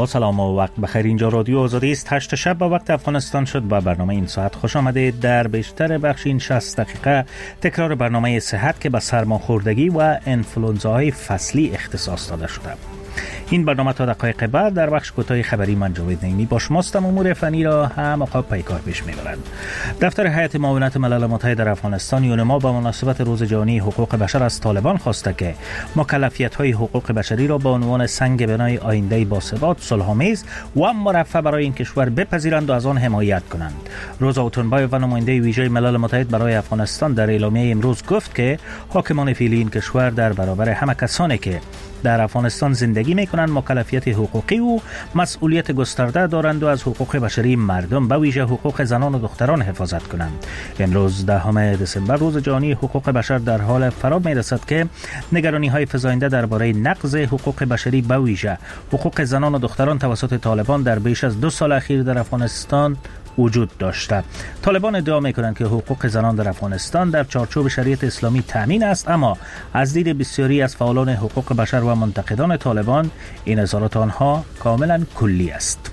با سلام و وقت بخیر. اینجا رادیو آزادی است. 8 شب با وقت افغانستان شد. با برنامه این ساعت خوش آمدید. در بیشتر بخش این 60 دقیقه تکرار برنامه صحت که به سرماخوردگی و انفلوئنزاهای فصلی اختصاص داده شده. این برنامه تا دقایق بعد در بخش کوتاه خبری من جاوید نعیمی با شماستم. امور فنی را هم آقا پیکار پیش میبرند. دفتر هیئت معاونت ملل متحد در افغانستان یونما به مناسبت روز جهانی حقوق بشر از طالبان خواسته که مکلفیت‌های حقوق بشری را به عنوان سنگ بنای آینده باثبات، صلح‌آمیز و مرفه برای این کشور بپذیرند و از آن حمایت کنند. روزا اوتونبایوف و نماینده ویژه ملل متحد برای افغانستان در اعلامیه امروز گفت که حاکمان فعلی این کشور در برابر همه کسانی که در افغانستان زندگی میکنند مکلفیت حقوقی و مسئولیت گسترده دارند و از حقوق بشری مردم به ویژه حقوق زنان و دختران حفاظت کنند. امروز 10 دسامبر روز جهانی حقوق بشر در حال فرا میرسد که نگرانی های فزاینده درباره نقض حقوق بشری به ویژه حقوق زنان و دختران توسط طالبان در بیش از 2 سال اخیر در افغانستان وجود داشته. طالبان ادعا میکنند که حقوق زنان در افغانستان در چارچوب شریعت اسلامی تامین است، اما از دید بسیاری از فعالان حقوق بشر و منتقدان طالبان این اظهارات آنها کاملا کلی است.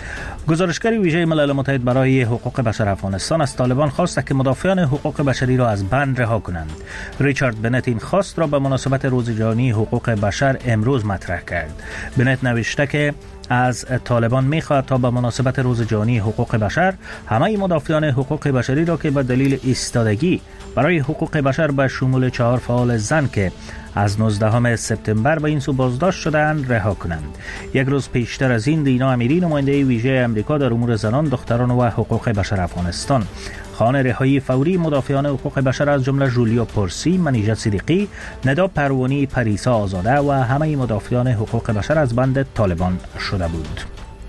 گزارشگر ویژه ملل متحد برای حقوق بشر افغانستان از طالبان خواست که مدافعان حقوق بشری را از بند رها کنند. ریچارد بنت این خواست را به مناسبت روز جهانی حقوق بشر امروز مطرح کرد. بنت نوشته که از طالبان می‌خواهد تا به مناسبت روز جهانی حقوق بشر همه مدافعان حقوق بشری را که به دلیل ایستادگی برای حقوق بشر به شمول 4 فعال زن که از 19 سپتامبر به این سو بازداشت شدند رها کنند. یک روز پیشتر از این دینا امیری نماینده ویژه امریکا در امور زنان، دختران و حقوق بشر افغانستان خواهان رهایی فوری مدافعان حقوق بشر از جمله جولیا پرسی، منیژه صدیقی، ندا پروانی، پریسا آزاده و همه مدافعان حقوق بشر از بند طالبان شده بود.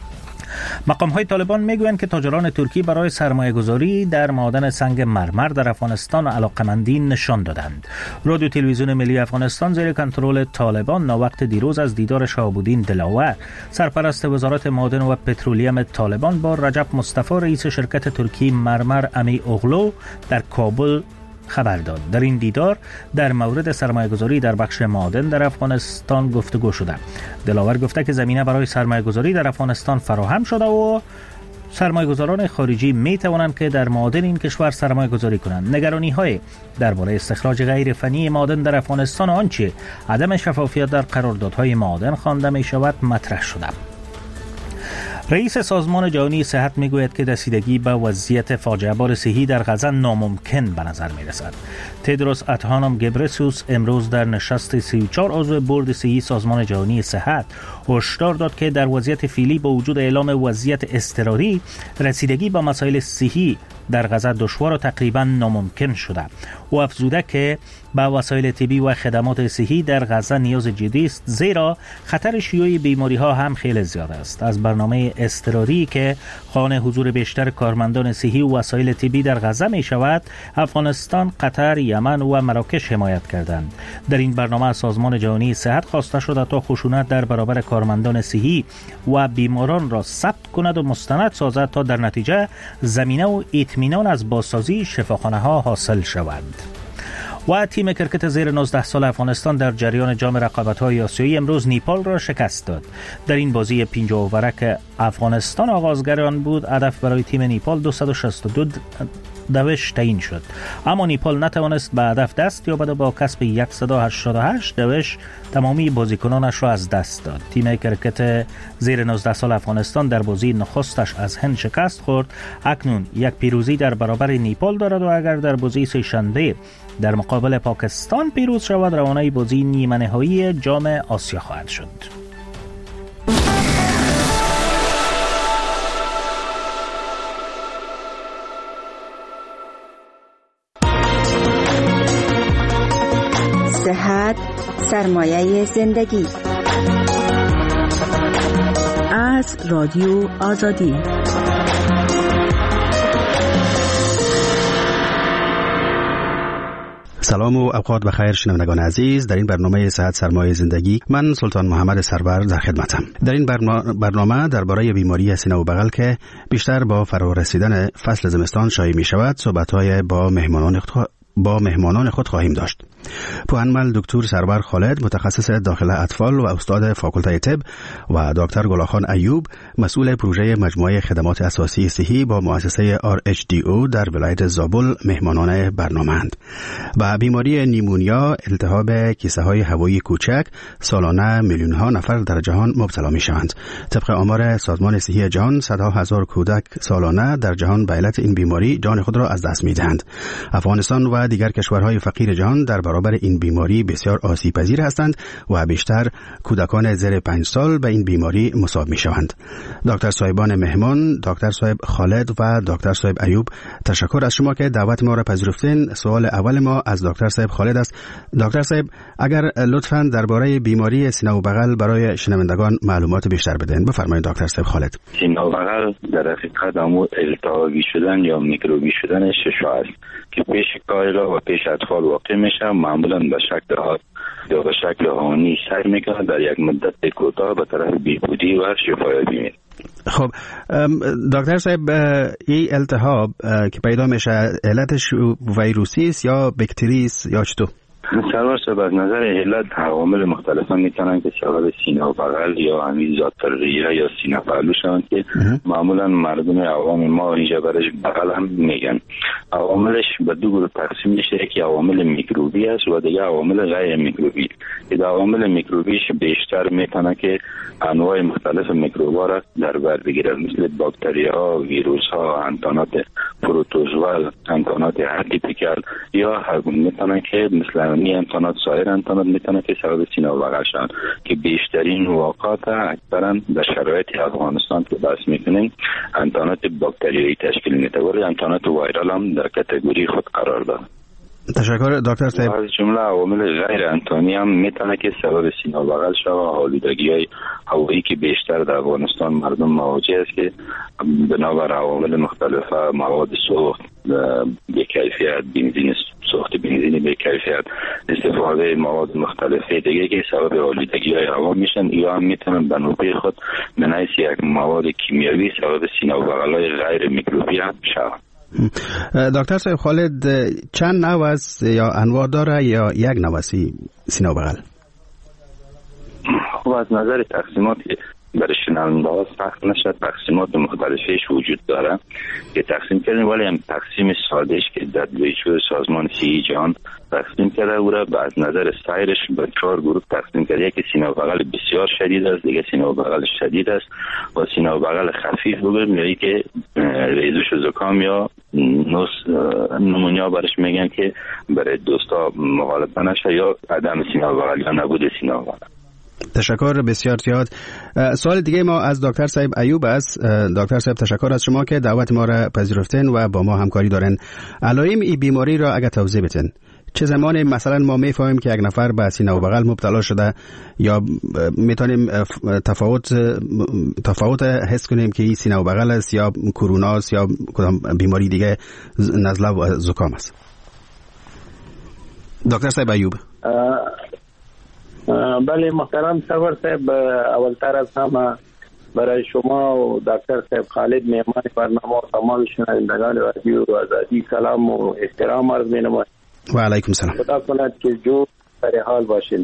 مقام‌های طالبان میگویند که تاجران ترکی برای سرمایه‌گذاری در معادن سنگ مرمر در افغانستان علاقه‌مندی نشان دادند. رادیو تلویزیون ملی افغانستان زیر کنترل طالبان ناوقت دیروز از دیدار شهاب‌الدین دلاور، سرپرست وزارت معادن و پترولیم طالبان با رجب مصطفی رئیس شرکت ترکی مرمر امی اغلو در کابل خبر داد. در این دیدار در مورد سرمایه‌گذاری در بخش معادن در افغانستان گفتگو شده. دلاور گفته که زمینه برای سرمایه‌گذاری در افغانستان فراهم شده و سرمایه‌گذاران خارجی می توانند که در معادن این کشور سرمایه‌گذاری کنند. نگرانی‌های درباره استخراج غیر فنی معادن در افغانستان و آنچه عدم شفافیت در قراردادهای معادن خوانده می شود مطرح شده. رئیس سازمان جهانی صحت میگوید که رسیدگی به وضعیت فاجعه بار صحی در غزه ناممکن به نظر میرسد. تدروس ادهانوم گبرسوس امروز در نشست 34 عضو بورد صحی سازمان جهانی صحت هشدار داد که در وضعیت فعلی با وجود اعلام وضعیت اضطراری رسیدگی به مسائل صحی در غزه دشوار و تقریبا ناممکن شده. او افزوده که به وسایل طبی و خدمات صحی در غزه نیاز جدی است، زیرا خطر شیوع بیماری ها هم خیلی زیاد است. از برنامه اضطراری که خواهان حضور بیشتر کارمندان صحی و وسایل طبی در غزه می شود، افغانستان، قطر، یمن و مراکش حمایت کردند. در این برنامه از سازمان جهانی صحت خواسته شده تا خشونت در برابر کارمندان صحی و بیماران را ثبت کند و مستند سازد تا در نتیجه زمینه و اطمینان از بازسازی شفاخانه ها حاصل شود. و تیم کرکت زیر 19 سال افغانستان در جریان جام رقابت‌های آسیایی امروز نیپال را شکست داد. در این بازی 50 اوره که افغانستان آغازگر آن بود، هدف برای تیم نیپال 262 دوش تعیین شد، اما نیپال نتوانست به هدف دست یابد و با کسب 188 دوش تمامی بازیکنانش را از دست داد. تیم کرکت زیر 19 سال افغانستان در بازی نخستش از هند شکست خورد. اکنون یک پیروزی در برابر نیپال دارد و اگر در بازی سه‌شنبه در مقابل پاکستان پیروز شود، روانه بازی نیمه نهایی جام آسیا خواهد شد. صحت سرمایه زندگی از رادیو آزادی. سلام و اوقات بخیر شنوندگان عزیز. در این برنامه صحت سرمایه زندگی من سلطان محمد سرور در خدمتم. در این برنامه درباره بیماری سینه و بغل که بیشتر با فرا رسیدن فصل زمستان شایع می شود صحبت‌های با با مهمانان خود خواهیم داشت. پوهنمل دکتر سرور خالد متخصص داخل اطفال و استاد فاکولته طب و دکتر گلاخان ایوب مسئول پروژه مجموعه خدمات اساسی صحی با مؤسسه RHDO در ولایت زابل مهمانان برنامه‌اند. با بیماری نیمونیا، التهاب کیسه های هوایی کوچک، سالانه میلیون ها نفر در جهان مبتلا می شوند. طبق آمار سازمان صحی جهان، صدها هزار کودک سالانه در جهان به علت این بیماری جان خود را از دست می دهند. افغانستان و دیگر کشورهای فقیر جهان در برابر این بیماری بسیار آسیب پذیر هستند و بیشتر کودکان زیر 5 سال به این بیماری مصاب می شوند. دکتر صاحبان مهمان، دکتر صاحب خالد و دکتر صاحب ایوب، تشکر از شما که دعوت ما را پذیرفتین. سوال اول ما از دکتر صاحب خالد است. دکتر صاحب، اگر لطفاً درباره بیماری سینه و بغل برای شنوندگان معلومات بیشتر بدین. بفرمایید دکتر صاحب خالد. سینه و بغل در حقیقت التهابی شدن یا میکروبی شدن ششم است که پیش کایلا و پیش اطفال واقع میشه. معمولا به شکل حاد یا به شکل هانی سر میکنه، در یک مدت کوتاه به طرف بیهودی و شفایابی میره. خب دکتر صاحب، این التهاب که پیدا میشه علتش ویروسی است یا باکتری است یا چطور؟ سرور صاحب، از نظر علت عوامل مختلف میتونن که سبب سینه و بغل یا همین ذات ریه یا سینه پهلو شوند که معمولا مردم عوام ما اینجا برش بغل هم میگن. عواملش به دو گروه تقسیم میشه، یکی عوامل میکروبی است و دیگه عوامل غیر میکروبی. که عوامل میکروبیش بیشتر میتونه که انواع مختلف میکروبا را در بر بگیرد، مثل باکتری ها، ویروس ها، انتانات پروتوزوال، انتانات اتیپیکال، یا میتونه که مثل انتانات سایر انتانات میتونه که سبب سینه و بغل شوند که بیشترین واقعات اکثرا در شرایط افغانستان که بحث میکنیم انتانات باکتریایی تشکیل میده، ولی انتانات وایرال هم در کاتگوری خود قرار داره. تشکر دکتر صاحب. از جمله عوامل غیر انتانی هم میتونه که سبب سینه و بغل شود. آلودگی‌های هوایی که بیشتر در افغانستان مردم مواجه است که بنابر عوامل مختلف، مواد سوخت به کیفیت، بنزین سوخت بنزینی به کیفیت، استفاده مواد مختلف دیگه که سبب آلودگی‌های هوا میشن، یا هم میتونن به نوبه خود من حیث یک مواد کیمیاوی سبب سینه و بغل‌های غیر میکروبی هم شود. دکتر صاحب خالد، چند نوع است یا انواع داره یا یک نوع است سینه و بغل؟ خب از نظر تقسیمات برای شنونده ها سخت نشد، تقسیمات مختلفش وجود داره که تقسیم کردیم، ولی هم تقسیم سادهش که WHO سازمان صحی جهان تقسیم کرده او را از نظر سایرش به 4 گروه تقسیم کرده. یکی سینه و بغل بسیار شدید است، دیگه سینه و بغل شدید است و سینه و بغل خفیف بگیم، یا که ریزش و زکام یا نمونیا برش میگن که برای دوستا مغالطه نشه، یا عدم سینه و بغل یا نبود سینه و بغل. تشکر بسیار زیاد. سوال دیگه ما از دکتر صاحب ایوب است. دکتر صاحب، تشکر از شما که دعوت ما را پذیرفتین و با ما همکاری دارین. علائم این بیماری را اگه توضیح بدین، چه زمانی مثلا ما میفهمیم که یک نفر به سینه و بغل مبتلا شده، یا میتونیم تفاوت حس کنیم که این سینه و بغل است یا کرونا است یا کدام بیماری دیگه، نزله و زکام است؟ دکتر صاحب ایوب. بله محترم سرور صاحب، اولتر از همه برای شما و دکتر صاحب خالد مهمان برنامه و تمام شنوندگان رادیو آزادی سلام و احترام عرض می‌نمایم. و علیکم سلام. خدا کند که جو در حال باشین.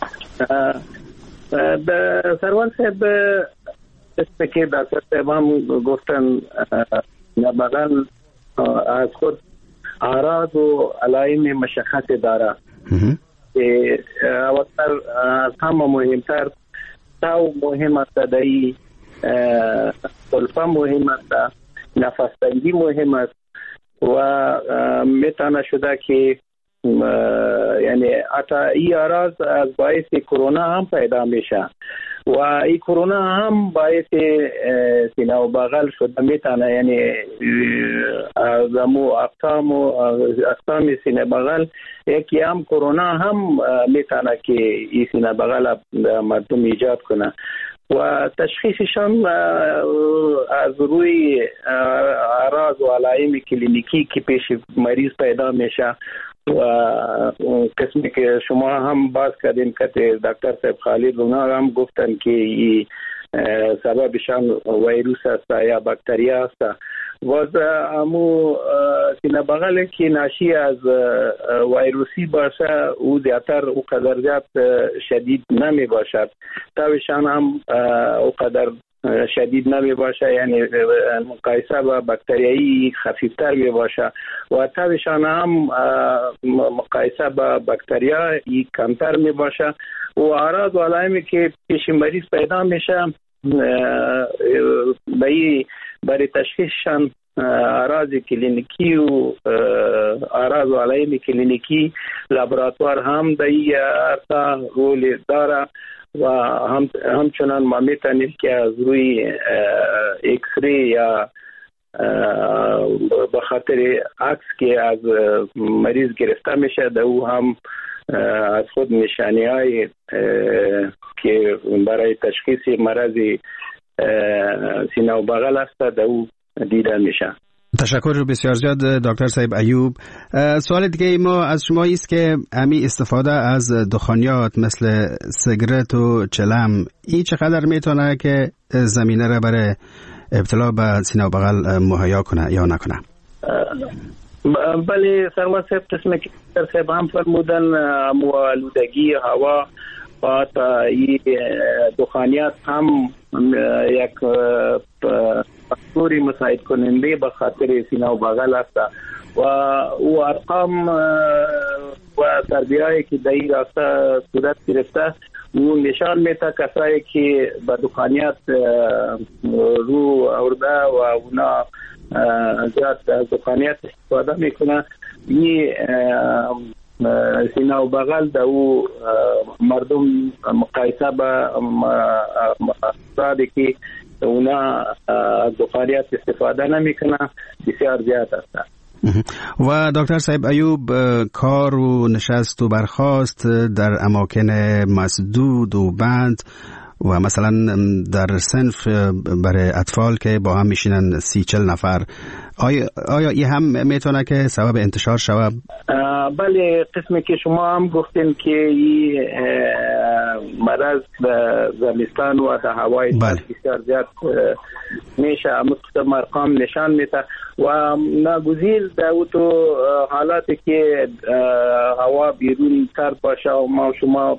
سرور صاحب است که دکتر صاحب هم گفتن بغل از خود اعراض و علائم مشخص داره که اولتر از همه مهمتر تاو مهم است، دایی سلفه مهم است، نفس تنگی مهم است و میتونه شده که یعنی حتی این اعراض از باعث کرونا هم پیدا میشه و این کرونا هم باعث سینه و بغل شده میتونه، یعنی از اقسام سینه بغل یکی هم کرونا هم میتونه که این سینه بغل مردم ایجاد کنه و تشخیصشان از روی اعراض و علائم کلینیکی که پیش مریض پیدا میشه و قسمی که شما هم باز کردین که دکتر صاحب خالد اونا هم گفتن که سببشان ویروس است یا باکتریا است باز امو سینه بغل که ناشی از ویروسی باشه او زیادتر او قدر زیاد شدید نمی باشد. تاویشان هم او قدر شدید نمی باشه، یعنی مقایسه با بکتریایی خفیفتر می باشه و تاویشان هم مقایسه با بکتریایی کمتر می باشه و اعراض و علائمی که پیش مریض پیدا میشه برای تشخیصشان اعراض کلینیکی و اعراض و علائم کلینیکی لابراتوار هم در این ارتا رول داره و همچنان ما میتونیم که از روی ایکس ری یا به خاطر عکس که از مریض گرفته میشه در او هم از خود نشانی های که برای تشخیص مرض سینه و بغل است در او دیده میشه. تشکر بسیار زیاد دکتر صاحب ایوب. سوال دیگه ما از شما است که امی استفاده از دخانیات مثل سیگرت و چلم این چقدر میتونه که زمینه را برای ابتلا به سینه و بغل مهیا کنه یا نکنه؟ بله سرور صاحب، قسم که دکتر صاحب هم فرمودن آلودگی هوا و دخانیات هم یک فاکتوری مساعد کننده به خاطر سینه و بغل است و او ارقام و تربیه‌ای که در این راسته صورت گرفته او نشان میده کسایی که به دخانیات رو آورده و اونا زیاد از دخانیات استفاده میکنه، این سینه و بغل در او مردم مقایسه با افرادی که اونا از دخانیات استفاده نمیکنه بسیار زیاد است. و دکتر صاحب ایوب، کار و نشست و برخاست در اماکن مسدود و بند و مثلا در صنف برای اطفال که با هم میشینن 30-40 نفر، آیا این هم میتونه که سبب انتشار شود؟ بله، قسمی که شما هم گفتین که این مرض زمستان و در هوای بسیار زیاد میشه، مختلف ارقام نشان میده و ناگزیر در تو حالاتی که هوا بیرون تر باشه و ما شما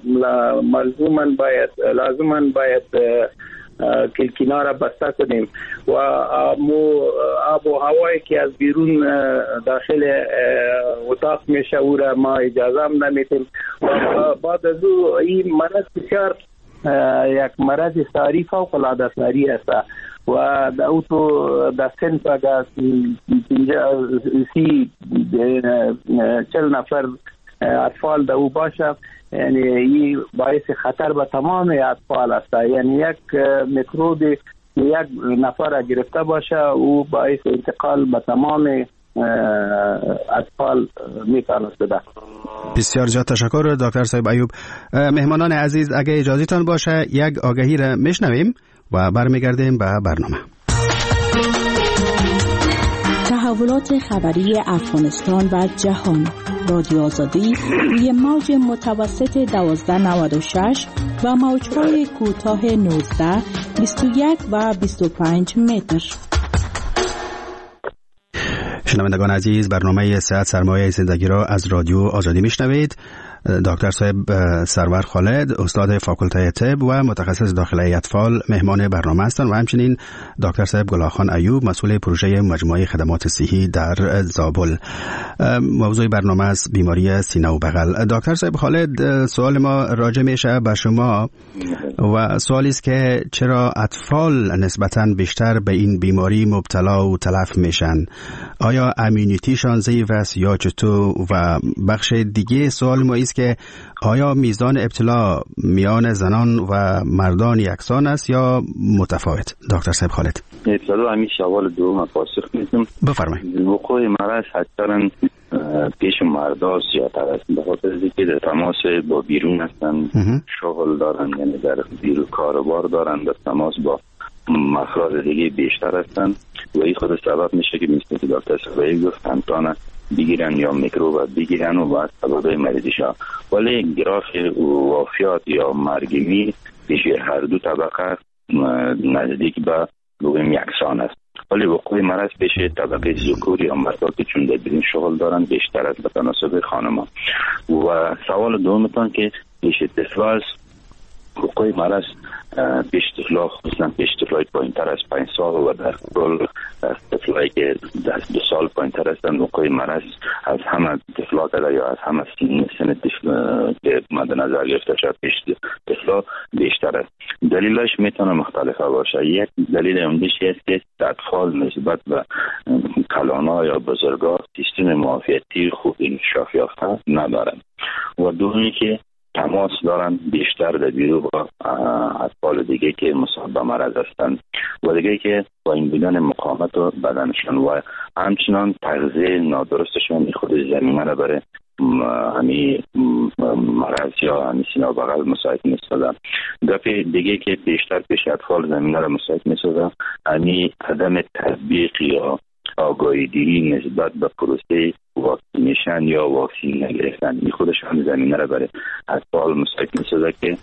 لازماً باید کلکینا را بسته کنیم و آب و هوایی که از بیرون داخل اتاق میشه او را ما اجازه هم نمیتیم و بعد از او این مرض بسیار یک مرض ساری فوق العاده ساری است و در او تو در صنف اگر 40 نفر اطفال در او باشه، یعنی این باعث خطر به تمام اطفال است، یعنی یک میکروب یک نفر گرفته باشه او باعث انتقال به تمام اطفال میتونه شده. بسیار زیاد تشکر دکتر صاحب ایوب. مهمانان عزیز، اگه اجازهتان باشه یک آگهی را میشنویم و برمیگردیم به برنامه. تحولات خبری افغانستان و جهان، رادیو آزادی روی موج متوسط 1296 و موج‌های کوتاه 19، 21 و 25 متر. شنوندگان عزیز، برنامه صحت سرمایه زندگی را از رادیو آزادی میشنوید. دکتر صاحب سرور خالد، استاد فاکولته طب و متخصص داخله اطفال مهمان برنامه هستند و همچنین دکتر صاحب گلاخان ایوب، مسئول پروژه مجموعه خدمات صحی در زابل. موضوع برنامه است بیماری سینه و بغل. دکتر صاحب خالد، سوال ما راجع میشه به شما و سوالی است که چرا اطفال نسبتاً بیشتر به این بیماری مبتلا و تلف میشن؟ آیا امیونیتیشان ضعیف است یا چطور؟ و بخش دیگه سوال ما است که آیا میزان ابتلا میان زنان و مردان یکسان است یا متفاوت؟ دکتر صاحب خالد. ابتلا همین سوال دوم پاسخ میدم. بفرمایید. وقوع مرض اکثرا پیش مردا زیادتر است، به خاطر اینکه در تماس با بیرون هستن، شغل دارن، یعنی در بیرون کاروبار دارن، در تماس با افراد دیگه بیشتر هستن و این خود سبب میشه که مثل که دکتر صاحب گفت امکان بگیرن یا میکروب بگیرن و بعد سبب مریضی شد. ولی گراف وفیات یا مرگی پیش هر دو طبقه نزدیک به بگویم یکسان است. ولی وقوع مرض پیش طبقه ذکوری یا مردان چون در بدین شغل دارن بیشتر از به تناسب خانما. و سوال دومتان که پیش طفل وقوع مرض پیش طفلا خصوصا پیش طفلای پایین تر از 5 سال و در کل طفلایی که در 2 سال پایین تر هستند وقوع مرض از همه طفلا یا از همه سن طفل که مد نظر گرفته شد پیش طفلا بیشتر است. دلیلش میتونه مختلفه باشه. یک دلیل عمده‌اش است که اطفال نسبت به کلانا یا بزرگا سیستم معافیتی خوب انکشاف یافته ندارند و دومی که تماس دارن بیشتر در بیرو با اطفال دیگه که مصاب به مرض هستند و دیگه که با این بودن مقاومت و بدنشان و همچنان تغذیه نادرستشان خود زمینه را برای همی مرض یا همی سینه بغل مساعد می‌سازد. دفعه دیگه که بیشتر پیش اطفال زمینه را مساعد می‌سازد همی عدم تطبیق یا آگاهی دیری نسبت به پروسه واکسینیشن یا واکسین نگرفتن این خودش هم زمینه را برای اطفال مساعد می‌سازد که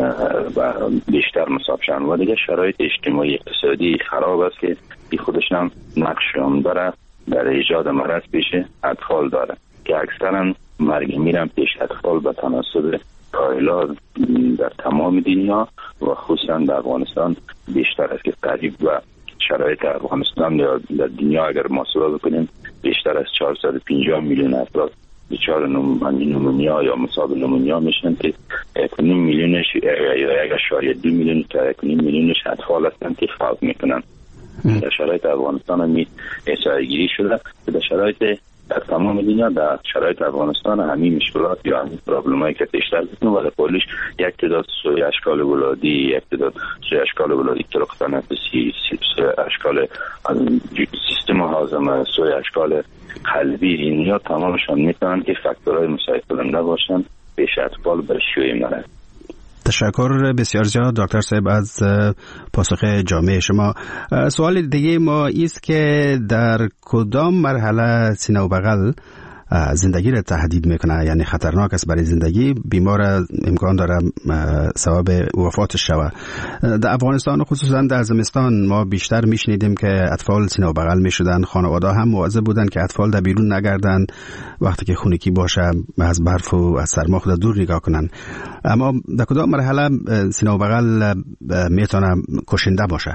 بیشتر مصاب شدن و دیگه شرایط اجتماعی اقتصادی خراب است که این خودش هم نقش عمده در ایجاد مرض پیش اطفال داره که اکثرا مرگ میرن پیش اطفال به تناسب کایلا در تمام دنیا و خصوصا در افغانستان بیشتر است که قریب و شرایط افغانستان یا در دنیا اگر محاسبه بکنیم بیشتر از 450 میلیون افراد دچار نمونیا یا مصاب نمونیا میشن که 1.5 میلیونش یا 1.2 میلیون تا 1.5 میلیونش اطفال هستند که فوت میکنن. در شرایط افغانستان هم احصایه گیری شده در شرایط در تمام دنیا در شرایط افغانستان همین مشکلات یا همین پرابلمایی که بیشتر بکنه و در پولیش یک تعداد سوی اشکال ولادی یک تعداد سوی اشکال ولادی طرق تنفسی سوی اشکال سیستم هاضمه سوی اشکال قلبی اینیا تمامشان میتونن که فاکتورهای مساعد کننده باشن پیش اطفال به شیوع مرض. تشکر بسیار زیاد دکتر صاحب از پاسخ جامع شما. سوال دیگه ما است که در کدام مرحله سینه و بغل زندگی را تهدید میکنه، یعنی خطرناک است برای زندگی، بیمار امکان داره سبب وفاتش شود. در افغانستان خصوصا در زمستان ما بیشتر میشنیدیم که اطفال سینه و بغل میشدن، خانواده هم مواظب بودن که اطفال در بیرون نگردن، وقتی که خونگی باشه از برف و از سرما خود دور نگاه کنن. اما در کدام مرحله سینه و بغل میتونه کشنده باشه؟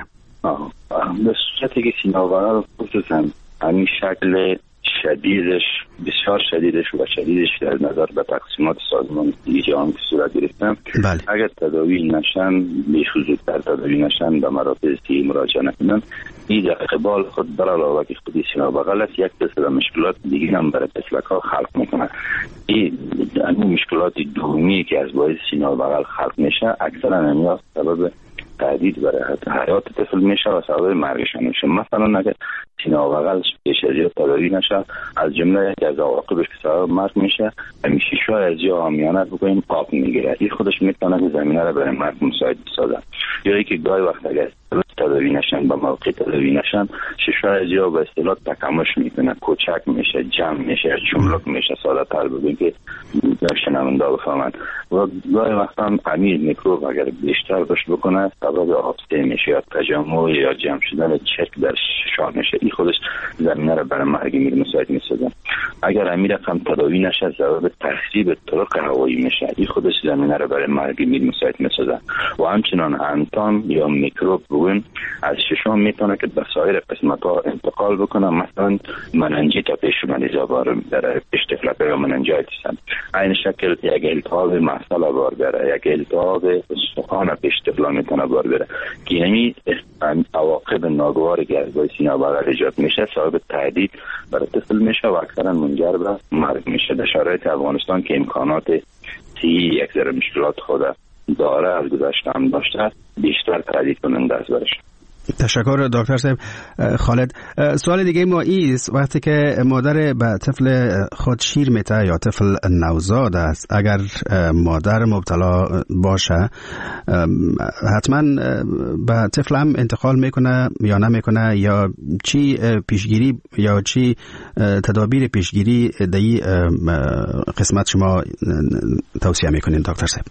به صورتی که سینه و بغل خصوصا همین شکل شدیدش بسیار شدیدش و شدیدش در نظر به تقسیمات سازمان جهانی که صورت گرفتن اگر تداوی نشن بخصوص در تداوی نشن به مراکز صحی مراجعه نکنن این در قبال خود بر علاوه که خودی سینه و بغل است یک دسته مشکلات دیگه هم برای طفلک ها خلق میکنه. این مشکلات دومی که از باعث سینه و بغل خلق میشه اکثرا همین سبب تهدید برای حیات طفل میشه و سبب مرگش میشه. مثلا اگر سینه و بغل پیش از یا تداوی نشه از جمله یکی از عواقبش که سبب مرگ میشه همیشه شاید یا عامیانه بگوییم آب میگیره. این خودش میتونه که زمینه را برای مرگ مساعد بسازه. یا اینکه گاهی وقت اگر تداوی نشن با موقع تداوی نشن ششای یا به اصطلاح تکامش میکنه، کوچک میشه، جمع میشه، چملک میشه. ساده تر بگوییم که شنونده بفهمند. و گاهی وقت هم امیر میکروب اگر بیشتر باش بکنه سبب آبسته میشه یا تجمع یا جمع شدن چرک در ششام میشه. این خودش زمینه را برای مرگ میر مساعد میسازه. اگر امیر رقم تداوی نشه سبب تخریب طرق هوایی میشه. این خودش زمینه را برای مرگ میر مساعد میسازه. و همچنان انتان یا میکروب بگوییم از ششم میتونه که به سایر قسمت ها انتقال بکنه. مثلا مننجیت پیش مریضا بار در پیش طفلک یا مننجایتیس هم این شکل یک التهاب مفصل بار بره، یک التهاب استخوان پیش طفلا میتونه بار بره که یعنی عواقب ناگواری که از باعث سینه و بغل ایجاد میشه سبب تهدید برای طفل میشه و اکثرا منجر به مرگ میشه. در شرایط افغانستان که امکانات صحی یک ذره مشکلات خود داره از گذشته هم داشته بیشتر تهدید کننده است برش. تشکر دکتر صاحب. خالد، سوال دیگه ما ایست وقتی که مادر به طفل خود شیر میته یا طفل نوزاد است، اگر مادر مبتلا باشه حتما به طفل هم انتقال میکنه یا نمیکنه، یا چی پیشگیری یا چی تدابیر پیشگیری در این قسمت شما توصیه میکنین دکتر صاحب؟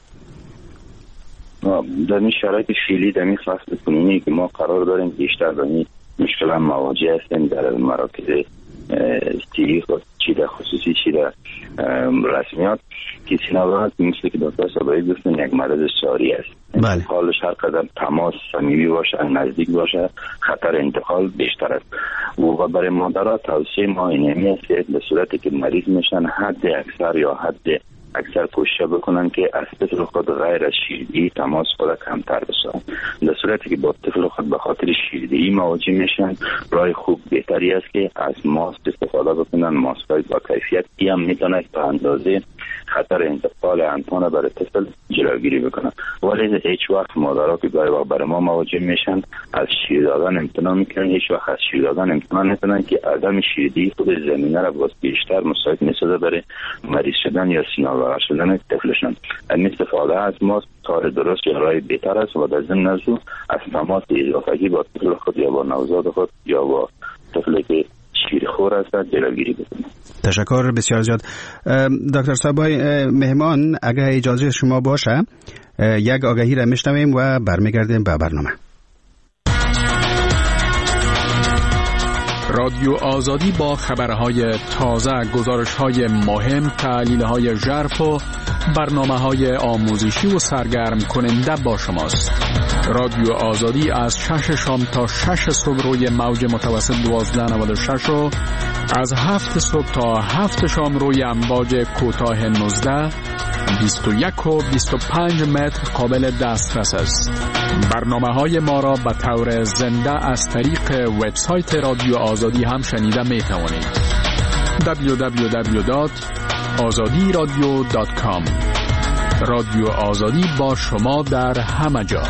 در این شرایط فعلی در این فصل کنونی که ما قرار داریم بیشتر در این مشکل هم مواجه هستیم در مراکز صحی خود، چی در خصوصی چی در رسمیات، که سینه‌بغل مثل که دکتر صابری گفتن یک مرض ساری است. انتقالش هر قدر تماس صمیمی باشه، نزدیک باشه، خطر انتقال بیشتر است. و برای مادرها توصیه ما اینمی است که به صورتی که مریض میشن حد اکثر کوشش بکنن که از طفل خود غیر از شیردهی تماس خود کمتر بسازن. در صورتی که با طفل خود به خاطر شیردهی مواجه میشن، راه خوب بهتری است که از ماسک استفاده بکنن. ماسک‌های با کیفیت ای هم میتونه تا اندازه خطر انتقال انتان برای طفل جلوگیری بکنن. ولی هیچ وقت مادرها که گاهی وقت برای ما مواجه میشن از شیر دادن امتناع میکنن، هیچ وقت از شیر دادن امتناع نکنن که عدم شیردهی خود زمینه را باز بیشتر مساعد میسازه برای مریض شدن یا سینه‌بغل شدن طفلشان. این استفاده از ماسک کار درست یا راه بهتر است و در ضمن از تماس اضافگی با طفل خود یا با نوزاد خود یا با طفلی که شیرخور است جلوگیری بکنه. تشکر بسیار زیاد. دکتر صابای مهمان، اگر اجازه شما باشه یک آگهی را میشنویم و برمیگردیم به برنامه. رادیو آزادی با خبرهای تازه، گزارش‌های مهم، تحلیل‌های ژرف و برنامه‌های آموزشی و سرگرم کننده با شماست. رادیو آزادی از 6 شام تا 6 صبح روی موج متوسط 1296 و از 7 صبح تا 7 شام روی امواج کوتاه 19 21 و 25 متر قابل دسترس است. برنامه‌های ما را به طور زنده از طریق وبسایت رادیو آزادی هم شنیده می توانید. www.azadiradio.com. رادیو آزادی با شما در همه جا.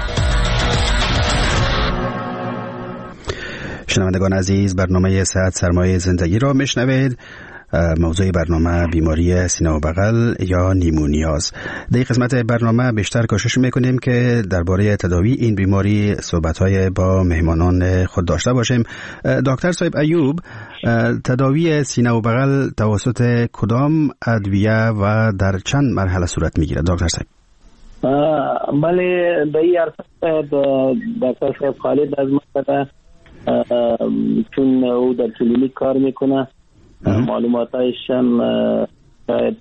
شنوندگان عزیز، برنامه صحت سرمایه زندگی را میشنوید. موضوع برنامه بیماری سینه و بغل یا نیمونیاز. در این قسمت برنامه بیشتر کوشش میکنیم که درباره تداوی این بیماری صحبت‌های با مهمانان خود داشته باشیم. دکتر صاحب ایوب، تداوی سینه و بغل توسط کدام ادویه و در چند مرحله صورت میگیرد دکتر صاحب؟ بله، در این عرصه دکتر صاحب خالد از مقصد چون او در کلینیک کار میکنه، معلوماتش هم شاید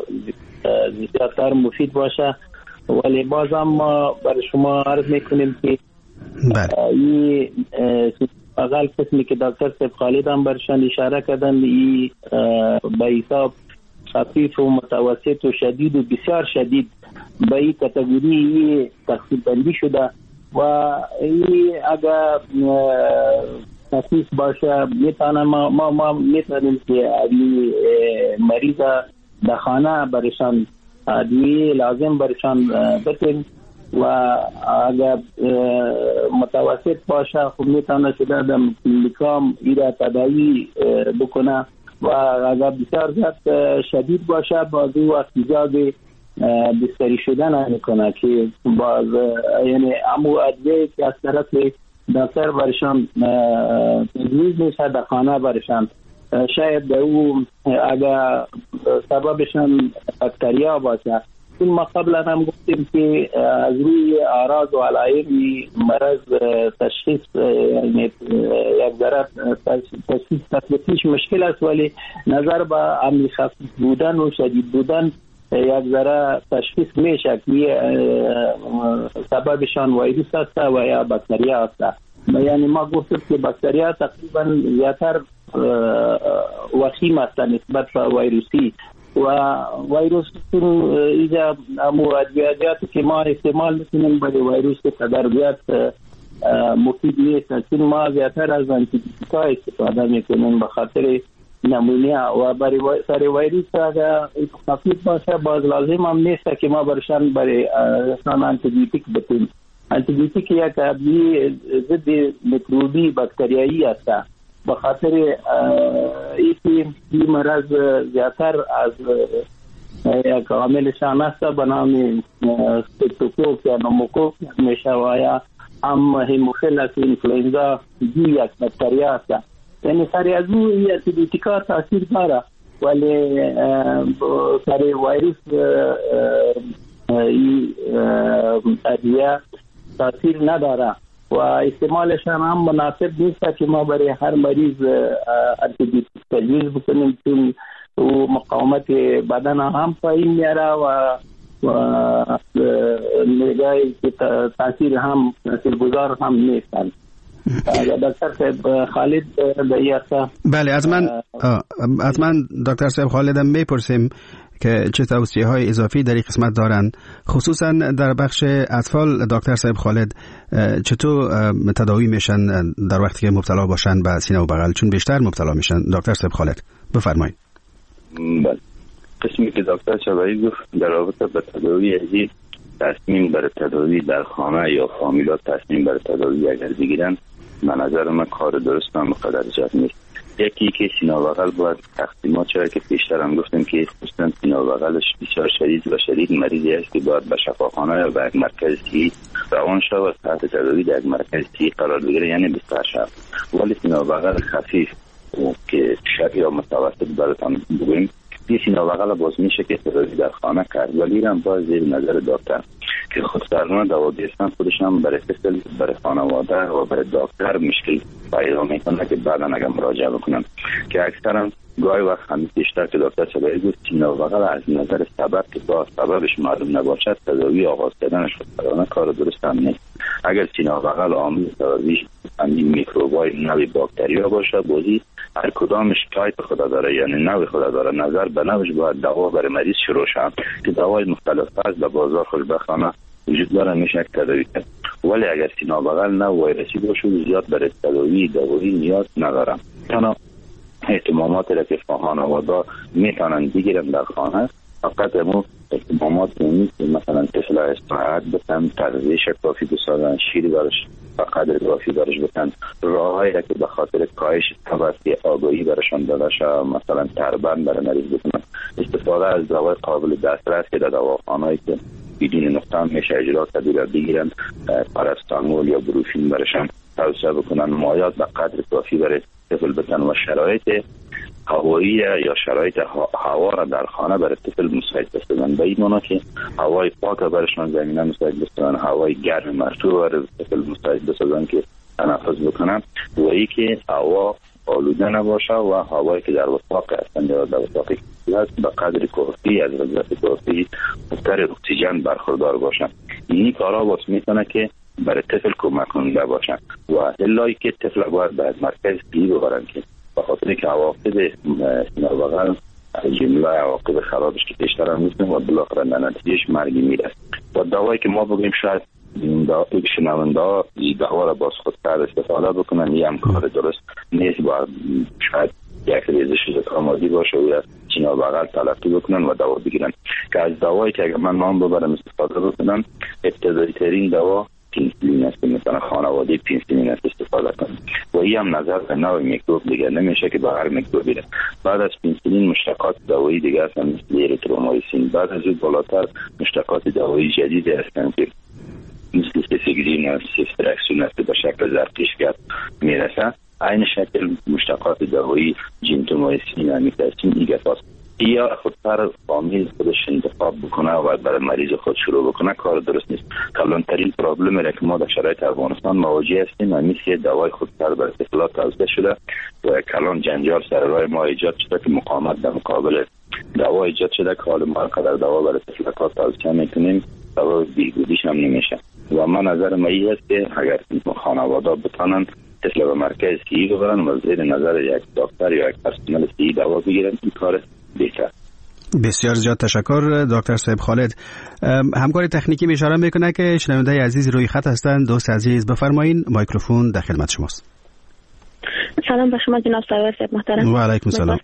زیادتر مفید باشه، ولی باز هم ما برای شما عرض میکنیم که این بغل قسمی که دکتر صاحب خالد هم برشان اشاره کردن، این به حساب خفیف و متوسط و شدید و بسیار شدید به این کاتگوری تقسیم بندی شده و این اگر خفیف باشه میتونه ما میتونیم که مریض در خانه برشان ادویه لازم برشان بدیم و اگر متوسط باشه خب میتونه شده در کلینیکام ایره تداوی بکنه و اگر بسیار زیاد شدید باشه باز او احتیاج بستری شدن میکنه که باز یعنی امو ادویه که از طرف دکتر برشان تجویز میشه در خانه برشان شاید او اگر سببشان بکتریا باشه. این ما قبلا هم گفتیم که از روی اعراض و علائم مرض تشخیص یعنی یک ذره تشخیص مشکل است، ولی نظر به عملی خفیف بودن و شدید بودن یک ذره تشخیص میشه که سببشان ویروس است و یا بکتریا است. یعنی ما گفتیم که بکتریا تقریبا زیادتر وخیم است نسبت به ویروسی و ویروس اینجا ادویاتی که ما استعمال میکنیم برای ویروس تدارکات مفید نیست، چون ما زیادتر از آنتیبیوتیکا استفاده میکنیم به خاطر نمونیا و برای سر ویروس اگر خفیف باشه باز لازم هم نیست که ما برشان برای آنتیبیوتیک بتیم. آنتیبیوتیک یک ادویه ضد میکروبی بکتریایی است، به خاطر این مرض زیادتر از یک عاملشان است به نام ستوکوک یا نوموکوک میشه و یا هم هموفیلس اینفلوئنزا دی یک بکتریا است. یعنی سر از این آنتیبیوتیکا تاثیر داره ولی سر ویروس این ادویه تاثیر نداره و استعمالش هم مناسب نیست که ما برای هر مریض آنتی بیوتیک تجویز بکنیم، چون او مقاومت بدن هم پایین میاره و نگاهی که تاثیر هم تاثیرگذار هم نیستند. دکتر صاحب خالد دیاسا. بله، از من دکتر صاحب خالدم میپرسیم که چه توصیه های اضافی در این قسمت دارن، خصوصا در بخش اطفال. دکتر صاحب خالد چطور تداوی میشن در وقتی که مبتلا باشن به سینه و بغل، چون بیشتر مبتلا میشن؟ دکتر صاحب خالد بفرمایید. بله، قسمی که دکتر شبایی گفت در رابطه با تداوی ازی، تصمیم بر تداوی در خانه یا فامیلات تصمیم بر تداوی اگر بگیرن، من نظر من کار درست هم قدر جد نیست. یکی که سینه و بغل باید تقسیمات شده که پیشتر هم گفتم که خصوصا سینه و بغلش بسیار شدید مریضی است که باید به شفاخانه یا به یک مرکز صحی روان شود و تحت تداوی در یک مرکز صحی قرار بگیره، یعنی بستر شود. ولی سینه و بغل خفیف که شدید یا متوسط براتون بگویم، این سینه و بغل باز میشه که تداوی در خانه کرد، ولی هم باز زیر نظر دکتر که خودسرانه دوا گرفتن خودش هم برای فصل برای خانواده و برای دکتر مشکل پیدا میکنه که بعدا اگر مراجعه بکنن، که اکثرا گاهی وقت همین بیشتر که دکتر چبایی گفت سینه و بغل از نظر سبب که با سببش معلوم نباشد تداوی آغاز کردنش خودسرانه کار درست هم نیست. اگر سینه و بغل عامل تداوی همین میکروبای نوع باکتریا باشه، بازی هر کدامش تایپ خدا داره، یعنی نوع خدا داره، نظر به نوعش باید دوا برای مریض شروع شد که دوای مختلف است به بازار خوشبختانه وجود داره، میشه تداوی کرد. ولی اگر سینه و بغل نه ویروسی باشه زیاد برای تداوی دارویی نیاز ندارم. تنها اهتمامات را که خانواده میتونن بگیرن در خانه فقط همون اهتمامات نیست، مثلا طفل استراحت بتن، تغذیه کافی بسازن، شیر برش و قدر کافی برش بتن، راههایی را که به خاطر کاهش توسط آگاهی برشان داده شد، مثلا تربند برای مریض بکنن، استفاده از دوای قابل دسترس که در دواخانه‌ای که بدون نقطه میشه اجرا کرده بگیرن، پاراستامول یا بروفین برشان توصیه بکنن، مایات به قدر کافی برای طفل بتن و شرایط هوایی یا شرایط هوا را در خانه برای طفل مساعد بسازن. به این معنی که هوای پاک برشان زمینه مساعد بسازن، هوای گرم مرطوب برای طفل مساعد بسازن که تنفس بکنن، و ای که هوا آلوده نباشه و هوایی که در وفاق هستند یا در وفاق هست به قدر کافی از غذات کافی مقدار اکسیژن برخوردار باشن. این کارا واسه میتونه که برای طفل کمک کننده باشن و الا که طفل باید به مرکز صحی ببرن که به خاطر که عواقب سینه و بغل جمله عواقب خرابش که بیشتر هم نیستن و بالاخره نتیجهش مرگی میره. با دوایی که ما بگیم شاید شنونده ها دوا را باز خودتر استفاده بکنن، یه هم کار درست نیست، باید شاید یک ریزش زکامادی باشه و سینه و بغل تلقی بکنن و دوا بگیرن. که از دوایی که اگر من نام ببرم استفاده بکنن، ابتدایی ترین دوا پنیسیلین است، مثلا خانواده پنیسیلین است استفاده کنن و این هم نظر به نوع میکروب دیگه نمیشه که به هر میکروب بیره. بعد از پنیسیلین مشتقات دوایی دیگه هستن مثل اریترومایسین، بعد از اون بالاتر مشتقات دوایی جدید هستن که مثل سیفیگرین و سیفترکسون است به شکل زرتشت میرسن. این شکل مشتقات دوایی جنتومایسین و میتاسین دیگه هست. یا خودتر فامیل خودش انتخاب بکنه و برای مریض خود شروع بکنه کار درست نیست. کلانترین پرابلم را که ما در شرایط افغانستان مواجه هستیم همیشه دوای خودتر برای طفلات توسعه شده و کلان جنجال سر راه ما ایجاد شده که مقاومت در مقابل دوا ایجاد شده که حال ما قدر دوا برای طفلات توسعه میکنیم دوا بیهودیش هم نمیشه. و من نظر من این است که اگر خانواده بتانن طفل به مرکز صحی ببرن و زیر نظر یک دکتر یا یک پرسنل صحی دوا بگیرن این کار بهتر. بسیار زیاد تشکر دکتر صاحب خالد. همکار تکنیکی می اشاره میکنه که شنونده عزیز روی خط هستند. دوست عزیز بفرمایین، میکروفون در خدمت شماست. سلام به شما جناب سرور صاحب محترم. و علیکم السلام.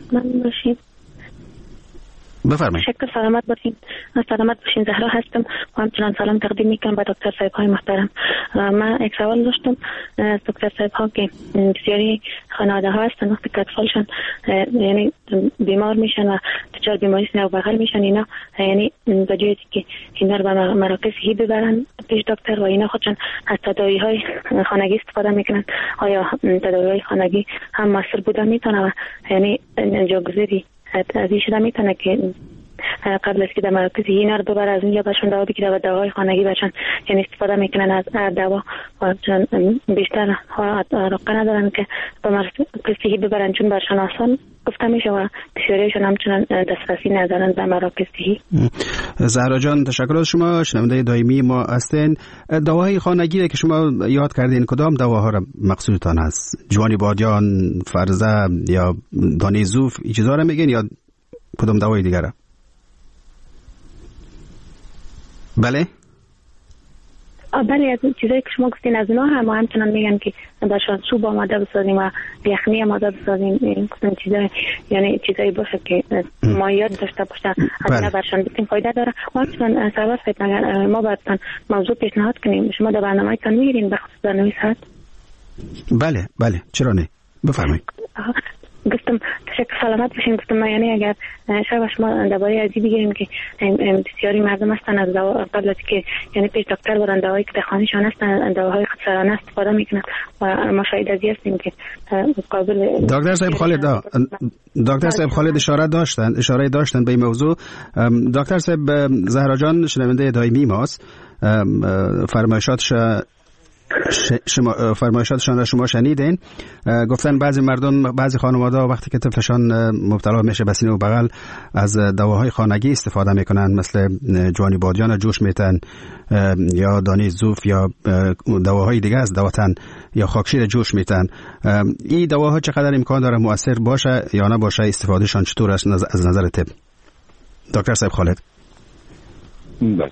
بفرمایید. شکر سلامت باشین. سلامت باشین. زهرا هستم و همچنان سلام تقدیم میکنم به دکتر صاحب های محترم. من یک سوال داشتم دکتر صاحب ها که بسیاری خانواده ها هستن وقتی که اطفالشان یعنی بیمار میشن و دچار بیماری سینه و بغل میشن، اینا یعنی به جای که اینا رو به مراکز صحی ببرن پیش دکتر و اینا خودشان از تداوی های خانگی استفاده میکنن، آیا تداوی های خانگی هم مؤثر بوده میتونه و یعنی جاگذاری از این شده میتونه که قبل از که در مراکز اینا رو ببر از اونجا بهشون دوا بگیره و دواهای خانگی بهشون یعنی استفاده میکنن از دوا و چون بیشتر علاقه ندارن که به مراکز صحی ببرن چون برشان آسان گفته میشه و بسیاریشون همچنان دسترسی ندارن به مراکز صحی. زهرا جان تشکر از شما، شنونده دائمی ما هستین. دواهای خانگی که شما یاد کردین کدام دواها را مقصودتان هست؟ جوانی بادیان، فرزه یا دانه زوف این چیزا را میگین یا کدام دوای دیگره؟ بله؟ بله از چیزایی که شما گفتین از اونا هم همچنان میگن که برشان سوپ آماده بسازیم و یخنی آماده بسازیم، گفتن چیزایی یعنی چیزایی باشه که مایعات داشته باشه از اینا برشان بسیم فایده داره. و همچنان سرور فید ما براتون موضوع پیشنهاد کنیم، شما در برنامه‌تان میگیرین به خصوص برنامه صحت؟ بله چرا نه، بفرمایید. گفتم تشکر سلامت باشین. گفتم ما یعنی اگر شاید شما درباره ازی بگیریم که بسیاری مردم هستن از دوا قبل از که یعنی پیش دکتر برن دواهایی که در خانه‌شان هستن دواهای خودسرانه استفاده میکنن و ما شاید ازی هستیم که قابل دکتر صاحب خالد اشاره داشتن به این موضوع. دکتر صاحب زهرا جان شنونده دائمی ماست، فرمایشاتشان را شما شنیدین. گفتن بعضی مردم، بعضی خانواده وقتی که طفلشان مبتلا میشه به سینه و بغل از دواهای خانگی استفاده میکنن، مثل جوانی بادیان جوش میتن یا دانه زوف یا دواهای دیگه از دواتن یا خاکشیر جوش میتن. این دواها چقدر امکان داره مؤثر باشه یا نباشه؟ استفادهشان چطور است از نظر طب؟ دکتر صاحب خالد. بله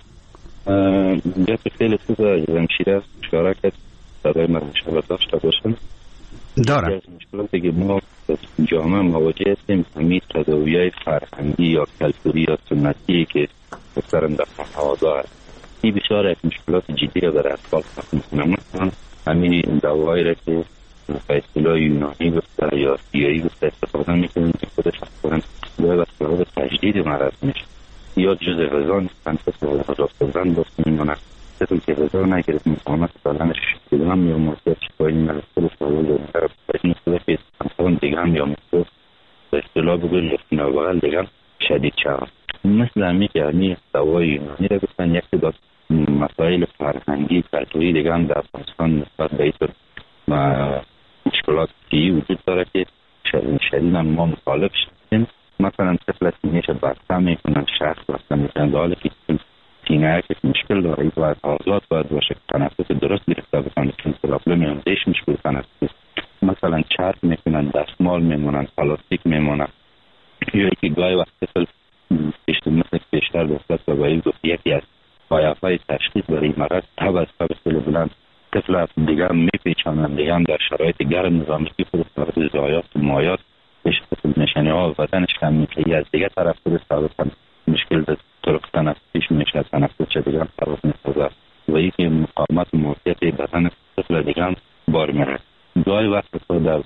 جات خیلی خوب زمشیره اشاره کرد برای مشکلات داشته باشن دارن. از مشکلاتی که ما جامعه مواجه هستیم همین تداوی‌های فرهنگی یا کلتوری یا سنتی که اکثرا در تقاضا هست، این بسیار یک مشکلات جدی را برای اطفال خلق می‌کنه. مثلا همین دواهایی را که به اصطلاح یونانی گفته یا سیایی گفته استفاده می‌کنیم که خودش اصلا به سبب تجدید مرض میشه یا جز غذا نیستن که غذا خوردن باست میمونه طفل که غذا نگرفت مقاومت بدنش کیلوگرم یا مرتب شکایی ملسل سوال داره باید مختلف مثلا دیگه هم یا مختلف به اصطلاح بگویم یا بغل دیگه هم شدید شود. مثل همی که همی دوای یونانی را گفتن یک تعداد مسائل فرهنگی کلتوری دیگه هم در افغانستان نسبت به ایتر و مشکلات صحی وجود داره که شدید هم ما مخالف شدیم. مثلا طفل سینه‌اش بسته میکنن، شخص بسته میکنن، در حالی که سینه که مشکل داره باید آزاد باید باشه، تنفس درست گرفته بکنه چون پرابلم همزهش مشکل تنفس. مثلا چرب میکنن، دستمال میمونن، پلاستیک میمونن یا که گاهی وقت طفل مثل بیشتر دستت و باید گفت یکی از پایه‌های تشخیص برای مرض تب از تب خیلی بلند طفل دیگه هم میپیچانن، دیگه هم در شرایط گرم نظامی که فرستاد زایات و مایات نشانه ها و بدنش کم میشه، از دیگه طرف خود ثابتن مشکل به طرق تنفسیش میشه، تنفس چه دیگه هم ثابت میسازه و یکی مقاومت موقعیت بدن طفل دیگه هم بار میره. گاهی وقت خود در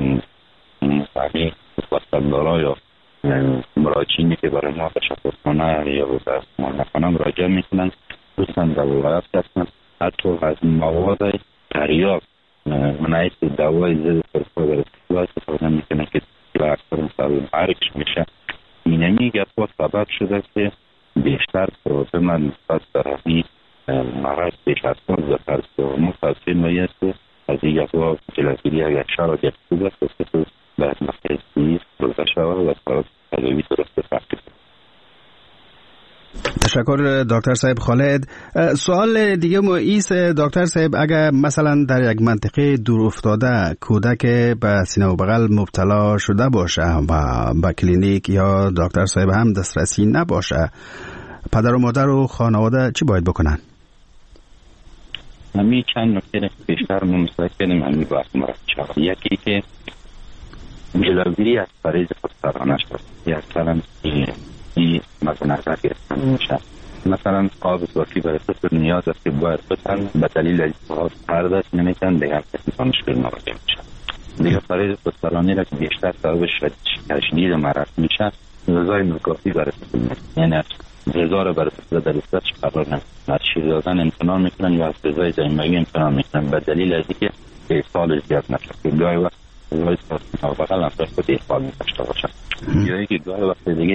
فهمی وستندارا یا مراجعینی که برای ما تشخصخانه یا درمانخانه مراجعه میکنن دوستان در ولایت هستن حتی از مواد تریاک منعیت دوای ضد سرطان استفاده میکنه که اکثر سبب مرگش میشه. اینمی گپا سبب شده که بیشتر پروبلم نسبت به همین مرض پیش از کن زفر سرمون تصویر میست از این گپا جلوگیری اگر شرا گفت بود است که به مخیصی برده شود و سبب تداوی درست فقید. تشکر دکتر صاحب خالد. سوال دیگه ایست دکتر صاحب، اگر مثلا در یک منطقه دور افتاده کودک به سینه و بغل مبتلا شده باشه و به کلینیک یا دکتر صاحب هم دسترسی نباشه، پدر و مادر و خانواده چی باید بکنن؟ همین چند نکته بیشتر ممسک کنیم همین بحث مرد یکی که جلوگیری از فریض خودسرانه شد یا اصلا این مزنظر گرفتن میشه. مثلا قاب اضافی برای طفل نیاز است که باید بتن به دلیل اجتهاد پرداخت نمیتن دیگر کسی مشکل مواجه میشه. دیگه فریض خودسرانه را که بیشتر سبب تشدید مرض میشه غذای ناکافی برای طفل نیست، یعنی غذا را برای طفل در دستش قرار نمیدن، از شیر دادن امتناع میکنن یا از غذای ضمیموی امتناع میکنن به دلیل از اینکه ایصالش زیاد نشه که گاهی وقت غذای بغل هم خود ایصال می‌داشته باشه یا اینکه گاهی وقت دیگه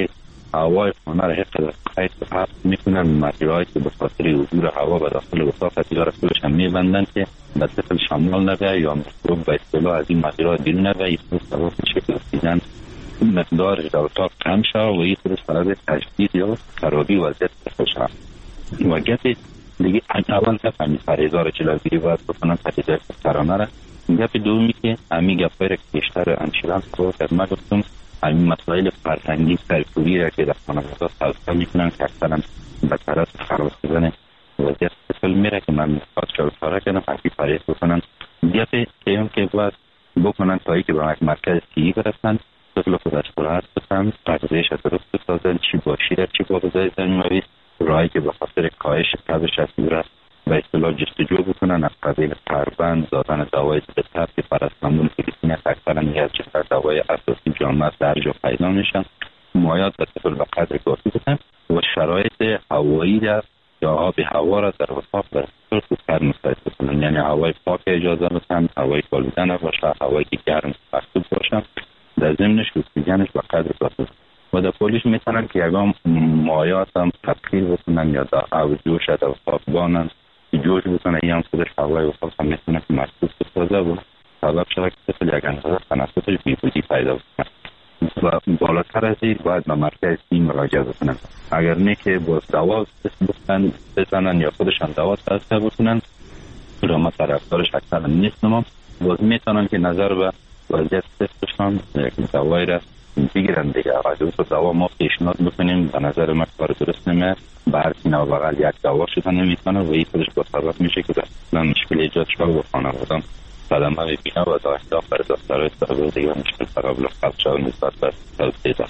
هوای خانه را حفظ میکنن. مجراهایی که به خاطر حضور هوا به داخل اتاق سیگار خودش هم میبندن که به طفل شامل نبه یا میکروب به اصطلاح از این مجرا بیرون نبه. این طور سبب میشه که اکسیژن مقدارش در اتاق کم شد و این طور سبب تجدید یا خرابی وضعیت طفل شد. و گپ دیگه اول گپ همین پرهیزا را جلوگیری باید بکنن، پرهیزای سرانه را. گپ دومی که همین گپایی را که بیشتر انشورانس رو خدمت گفتم، همین مسائل فرهنگی سرکوبی را که در خانواده توسعه میکنن که اکثرا به طرف خراب شدن وضعیت طفل میره که من خواهد اشاره کردم حقی پرهیز بکنن. گپ سوم که باید بکنن تا که به یک مرکز صحی برسن، طفل خودش راحت بسن، تغذیه‌اش درست بسازن، چی با شیر چی با غذای زمینی، راهی که به خاطر کاهش تبش از صورت به اصطلاح جستجو بکنن از قبیل پربند، دادن دوای ضد که پاراستامول فیلیپین اکثرا یک چهار دوای اساسی جامعه درج و پیدا میشن، مایعات به طفل به قدر کافی بدن و شرایط هوایی را یا آب هوا را در اتاق به طفل خوبتر مساعد بکنن. یعنی هوای پاک اجازه بدن، هوای آلوده نباشه، هوایی که گرم مخصوص باشه، در ضمنش اکسیژنش به قدر کافی. و در پولیش میتونن که یکم مایعات هم تبخیر بکنن یا در آب جوش در اتاق بانن که جوش بکنن، این هم خودش هوای اتاق هم میتونه که مخصوص بسازه و سبب شده که طفل یک اندازه تنفسش بیهودی پیدا بکنن. و بالاتر از این باید به مرکز صحی مراجعه بکنن. اگر نه که با دوا بزنن یا خودشان دوا توصیه بکنن، رحمت طرفدارش اکثرا نیستم، باز میتونن که نظر به وضعیت طفلشان یک دوایی را بگیرن دیگه. اگر تو دوا ما پیشنهاد بکنیم به نظر من کار درست نمیه، به هر سینه و بغل یک دوا شدن نمیتونه و این خودش با سبب میشه که اصلا مشکل ایجاد شد و خانواده‌ام صدمه ببینه و در اختلاف بر دکترهای سابق دیگه مشکل تقابل خلق شد نسبت به توسعه داد.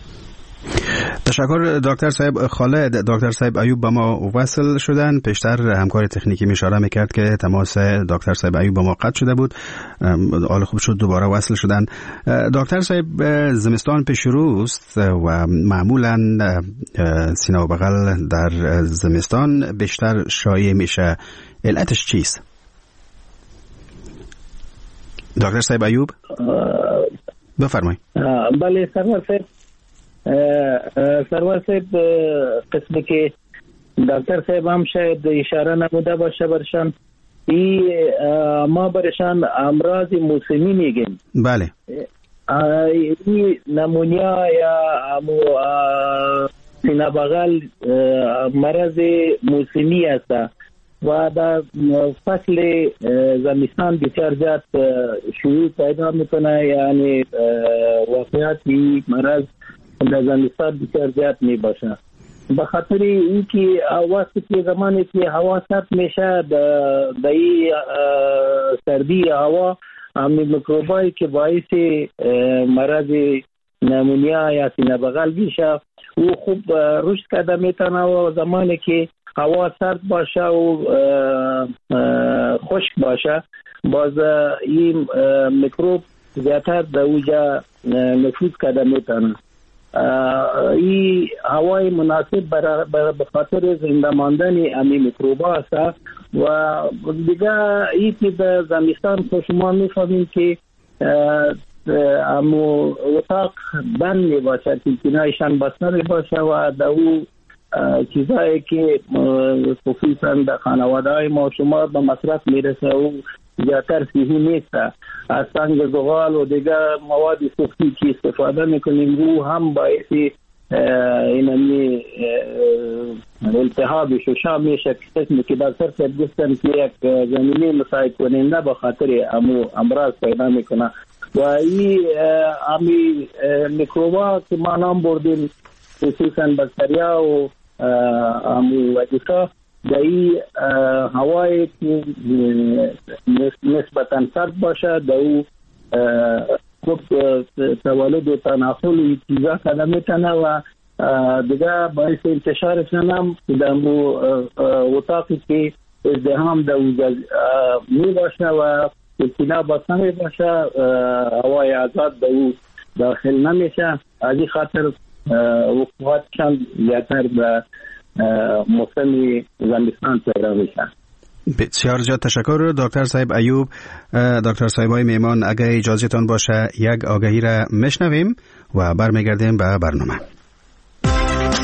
تشکر دکتر صاحب خالد. دکتر صاحب ایوب با ما وصل شدن. پیشتر همکار تکنیکی اشاره میکرد که تماس دکتر صاحب ایوب با ما قطع شده بود، حال خوب شد دوباره وصل شدن. دکتر صاحب زمستان پیش روست و معمولا سینه و بغل در زمستان بیشتر شایع میشه، علتش چیست؟ دکتر صاحب ایوب بفرمایید. بله سرور صاحب قسمی که دکتر صاحب هم شاید اشاره نموده باشه برشان، ما برشان امراض موسمی میگیم. بله. این نمونیا یا سینه بغل مرض موسمی است و در فصل زمستان بسیار زیاد شیوع پیدا میکنه، یعنی واقعیت این مرض در زمستان بسیار زیاد می باشه. به خاطر اینکه وقتی که زمانی که هوا سرد میشه در این سردی هوا همین میکروبایی که باعث مرض نمونیا یا سینه بغل میشه او خوب رشد کرده میتونه و زمانی که هوا سرد باشه و خشک باشه باز این میکروب زیادتر در اوجا نفوذ کرده میتونه. این هوای مناسب به خاطر زنده ماندن همین میکروبا است و دیگه این که در زمستان که شما میفهمید که امو اتاق بند می باشه که کنایشان بسته می باشه و در او چیزایی که خصوصا در خانواده های ما شما به مصرف میرسه و زیادتر صحی نیست. از سنگ زغال و دیگر مواد سوختی که استفاده میکنیم رو هم باعث اینمی التهاب ششم میشه قسمی که در سر گفتن که یک زمینه مساعد کننده به خاطر امراض پیدا میکنه و این امی میکروبا که ما نام بردیم خصوصا باکتریا و وجوسا در این هوای که نسبتا سرد باشه در او خوب تولد و تناسل چیزا کنه میتونه و دیگه باعث انتشارشان هم در اتاقی که ازدحام در اوجا می باشه و سینه بسته می باشه هوای آزاد در او داخل نمیشه. از این خاطر وقوعات چند زیادتر به موسم زمستان پیدا میشن. بسیار زیاد تشکر دکتر صاحب ایوب. دکتر صاحب های میمان اگه اجازهتان باشه یک آگهی را میشنویم و برمیگردیم به برنامه.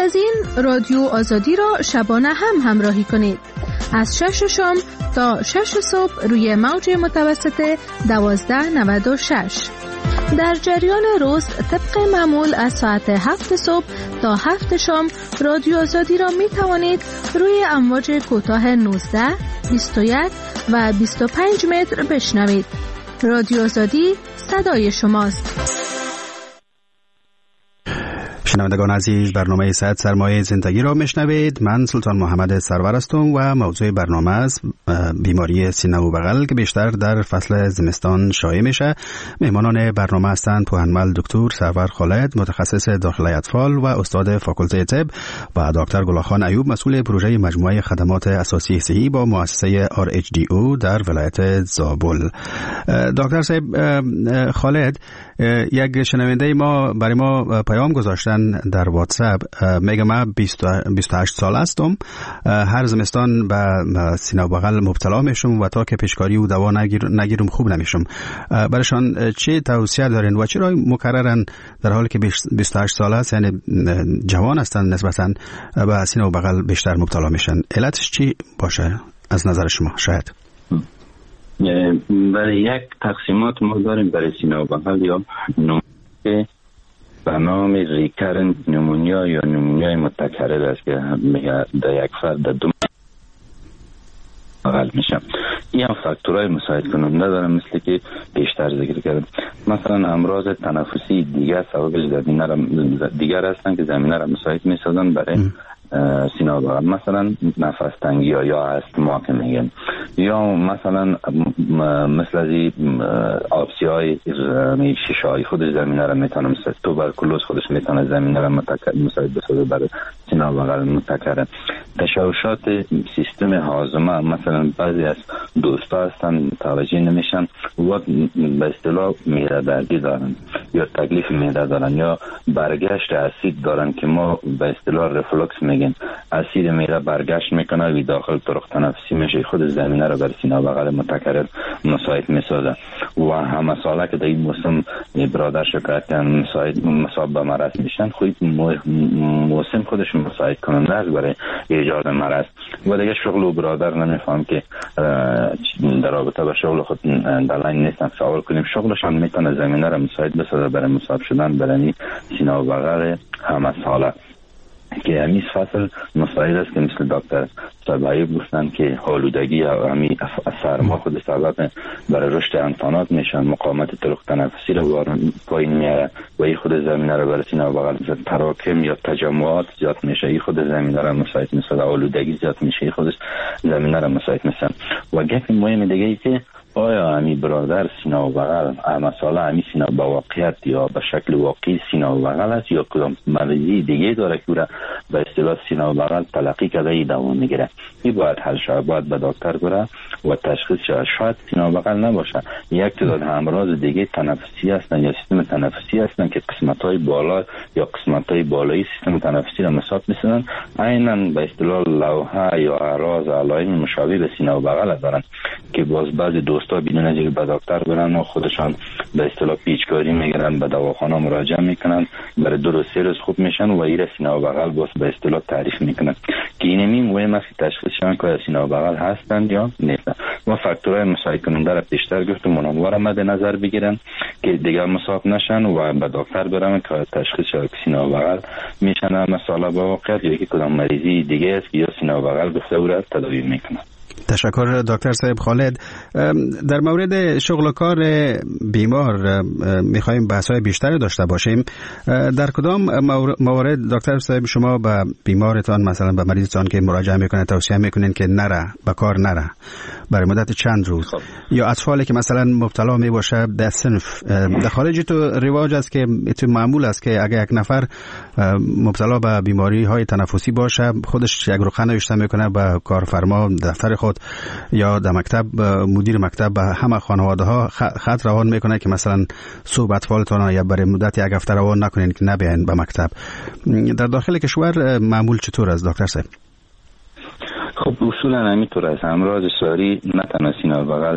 از این رادیو آزادی را شبانه هم همراهی کنید. از 6 شام تا 6 صبح روی موج متوسط 1296. در جریان روز طبق معمول از ساعت 7 صبح تا 7 شام رادیو آزادی را می توانید روی امواج کوتاه 19، 21 و 25 متر بشنوید. رادیو آزادی صدای شماست. شنوندگان عزیز، برنامه صحت سرمایه زندگی را میشنوید. من سلطان محمد سرور هستم و موضوع برنامه است بیماری سینه و بغل که بیشتر در فصل زمستان شایع میشه. مهمانان برنامه هستند پوهنمل دکتر سرور خالد، متخصص داخله اطفال و استاد فاکولته طب، و دکتر گلاخان ایوب، مسئول پروژه مجموعه خدمات اساسی صحی با مؤسسه RHDO در ولایت زابل. دکتر صاحب خالد، یک شنونده ما برای ما پیام گذاشتن در واتساپ، میگه من 28 سال هستم، هر زمستان به سینه و بغل مبتلا میشم و تا که پیشکاری و دوا نگیرم خوب نمیشم. برایشان چه توصیه دارین و چرا مکررن در حالی که 28 سال است، یعنی جوان هستن، نسبتا به سینه و بغل بیشتر مبتلا میشن؟ علتش چی باشه از نظر شما؟ شاید برای یک تقسیمات ما داریم برای سینه و بغل، یا نمونه به نام ریکرنت نمونیا یا نمونیای متکرر است که در یک فرد در 2 بغل میشه. این هم فاکتورهای مساعد کننده دارن، مثل که بیشتر ذکر کردم. مثلا امراض تنفسی دیگر سببش دیگر هستن که زمینه را مساعد میسازن برای سینه و بغل، مثلا نفس تنگی یا استما که میگن، یا مثلا مثل از آبسی های شیشه های خودش زمینه را میتونه، مثل توبرکولوز خودش میتونه زمینه را مساعد بسازه برای سینه و بغل متکرر. تشوشات سیستم هاضمه، مثلا بعضی از دوستا هستن توجه نمیشن و به اصطلاح معده دردی دارن یا تکلیف معده دارن یا برگشت اسید دارن که ما به اصطلاح رفلوکس میگیم. اسید معده برگشت میکنه و داخل طرق تنفسی میشه، خود زمینه رو برای سینه و بغل متکرر مساعد میسازه. و همه ساله که در این موسم برادر شکایت کردن مصاب به مرض میشن، خود موسم خودش مساعد کننده است برای ایجاد مرض. و دیگه شغل و برادر نمیفهم که در رابطه با شغل خود در لین نیستن، سوال کنیم شغلش هم میتونه زمینه را مساعد بسازه برای مصاب شدن برای سینه و بغل همه ساله. که همیز فصل مساعد است که مثل دکتر سبایی گفتن که آلودگی یا همی سرما خود سبب برای رشد انتانات میشن، مقاومت طرق تنفسی رو پایین میاره و این خود زمینه رو برای سینه و بغل تراکم یا تجمعات زیاد میشه، این خود زمینه رو مساعد میسازه. آلودگی زیاد میشه، این خودش زمینه رو مساعد میسازه. و گپ مهم دیگه ای که آیا همی برادر سینه و بغل مسئله همی سینه با واقعیت یا به شکل واقعی سینه و بغل است یا کدام مریضی دیگه داره که به اصطلاح سینه و بغل تلقی کرده ای دوام میگیره؟ این باید حل شود، باید به دکتر بره و تشخیص شود. شاید سینه و بغل نباشه، یک تعداد امراض دیگه تنفسی هستن یا سیستم تنفسی هستن که قسمت‌های بالا یا قسمت‌های بالایی سیستم تنفسی را مساعد می‌سازن، عیناً به اصطلاح لوحه یا اعراض علائم مشابه به سینه و بغل دارن که باز بعضی دوستا بدون از اینکه به دکتر برن و خودشان به اصطلاح پیچکاری میگیرن، به دواخانه مراجعه میکنن، برای 2 روز 3 روز خوب میشن و این سینه و بغل باز به اصطلاح تعریف میکنن که اینمی مهم است که تشخیص شون که سینه و بغل هستند یا نیستند. و فاکتورهای مساعد کننده را پیشتر گفتم، اونها را مد نظر بگیرن که دیگر مصاب نشن و به دکتر برن که تشخیص شود که سینه و بغل میشن مسئله با واقعیت یا که کدام مریضی دیگه است که یا سینه و بغل گفته او را تداوی میکنن. تشکر دکتر صاحب خالد. در مورد شغل و کار بیمار میخوایم بحث‌های بیشتری داشته باشیم. در کدام موارد دکتر صاحب شما به بیمارتان، مثلا به مریضتان که مراجعه میکنه توصیه میکنین که نره به کار نره برای مدت چند روز؟ یا اطفالی که مثلا مبتلا می باشه در صنف، در خارج تو رواج است که تو معمول است که اگه یک نفر مبتلا به بیماری های تنفسی باشه خودش یک رخنه نوشته میکنه به کارفرما دفتر خود یا در مکتب، مدیر مکتب به همه خانواده ها خط روان میکنه که مثلا صبح اطفالتان یا برای مدت یک هفته روان نکنین که نبیاین به مکتب. در داخل کشور معمول چطور است دکتر صاحب؟ خب اصولا همینطور است. امراض ساری نه تنها سینه و بغل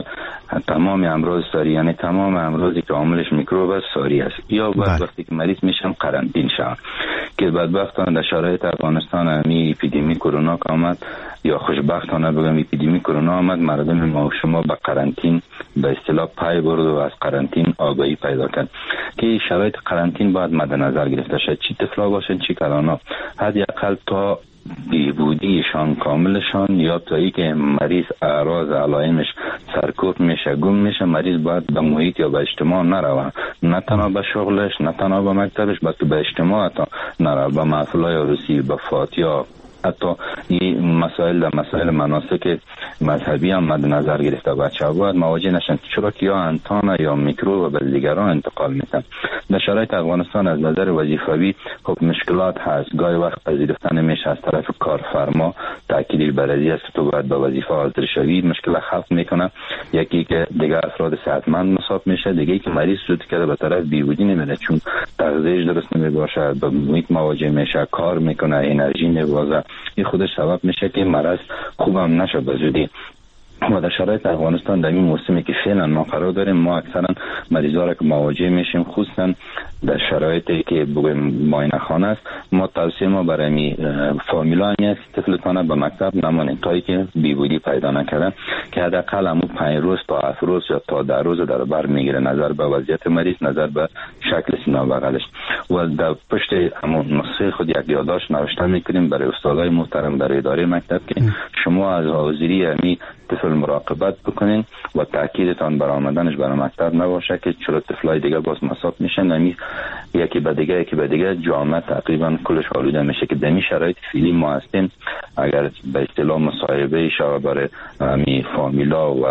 تمام امراض ساری، یعنی تمام امراضی که عاملش میکروب است ساری است، یا بعد وقتی که مریض میشن قرنطین شون که بدبختانه در شرایط افغانستان همی اپیدمی کرونا که آمد، یا خوشبختانه بگم اپیدمی کرونا آمد، مردم ما و شما به قرنطین به اصطلاح پای برد و از قرنطین آگاهی پیدا کرد که شرایط قرنطین باید مد نظر گرفته شد، چی طفلا باشن چی کلانا، حداقل تا بیهودیشان کاملشان یا تا ای که مریض اعراض علائمش سرکوب میشه گم میشه، مریض باید به محیط یا به اجتماع نروه، نه تنها به شغلش نه تنها به مکتبش بلکه به اجتماع تا نروه، به محفلای عروسی، به فاتحه، حتی این مسائل مناسک مذهبی هم مد نظر گرفته. بچه‌ها باید مواجه نشن چرا که یا انتان یا میکروب به دیگران انتقال میتن. در شرایط افغانستان از نظر وظیفوی خب مشکلات هست، گاهی وقت پذیرفته نمیشه از طرف کارفرما، تاکید بر این است که تو باید به وظیفه حاضر شوی، مشکل خلق میکنه، یکی که دیگه افراد صحتمند مصاب میشه، دیگه که مریض شده که به طرف بیهودی نمیره چون تغذیه‌اش درست نمیباشه، به محیط مواجه میشه، کار میکنه، انرژی نمیبازه، این خودش سبب میشه که مرض خوبم نشه به زودی. ما در شرایط افغانستان در این موسمی که فعلا ما قرار داریم، ما اکثرا مریضا را که مواجه میشیم خصوصا در شرایطی که بگویم معاینه خانه است، ما توصیه ما برای فامیلا این است طفلتان به مکتب نمانید تا اینکه بیهودی پیدا نکردن که حداقل همون 5 روز تا 7 روز یا تا 10 روز در بر میگیره، نظر به وضعیت مریض، نظر به شکل سینه بغلش. و در پشت همون نسخه خود یک یادداشت نوشته میکنیم برای استادای محترم در اداره مکتب که شما از حاضری همی طفل مراقبت بکنین و تاکیدتان بر آمدنش برای مکتب نباشه که چرا طفلای دیگه باز مصاب میشن، یعنی یکی به دیگه جامعه تقریبا کلش آلوده میشه که در این شرایط فعلی ما هستیم. اگر به اصطلاح مصاحبه شما برای فامیلا و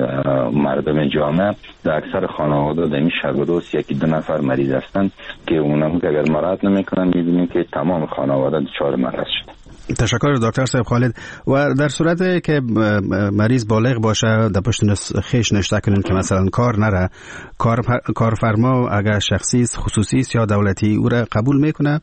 مردم جامعه، در اکثر خانواده در این شب و روز یکی 2 نفر مریض هستن که اونم که اگر مراعات نمیکنن میبینیم که تمام خانواده دچار مرض شده. تشکر دکتر صاحب خالد. و در صورت که مریض بالغ باشه در پشت خیش نشته کنین که مثلا کار نره، کارفرما اگر شخصی خصوصی یا دولتی او را قبول میکنه؟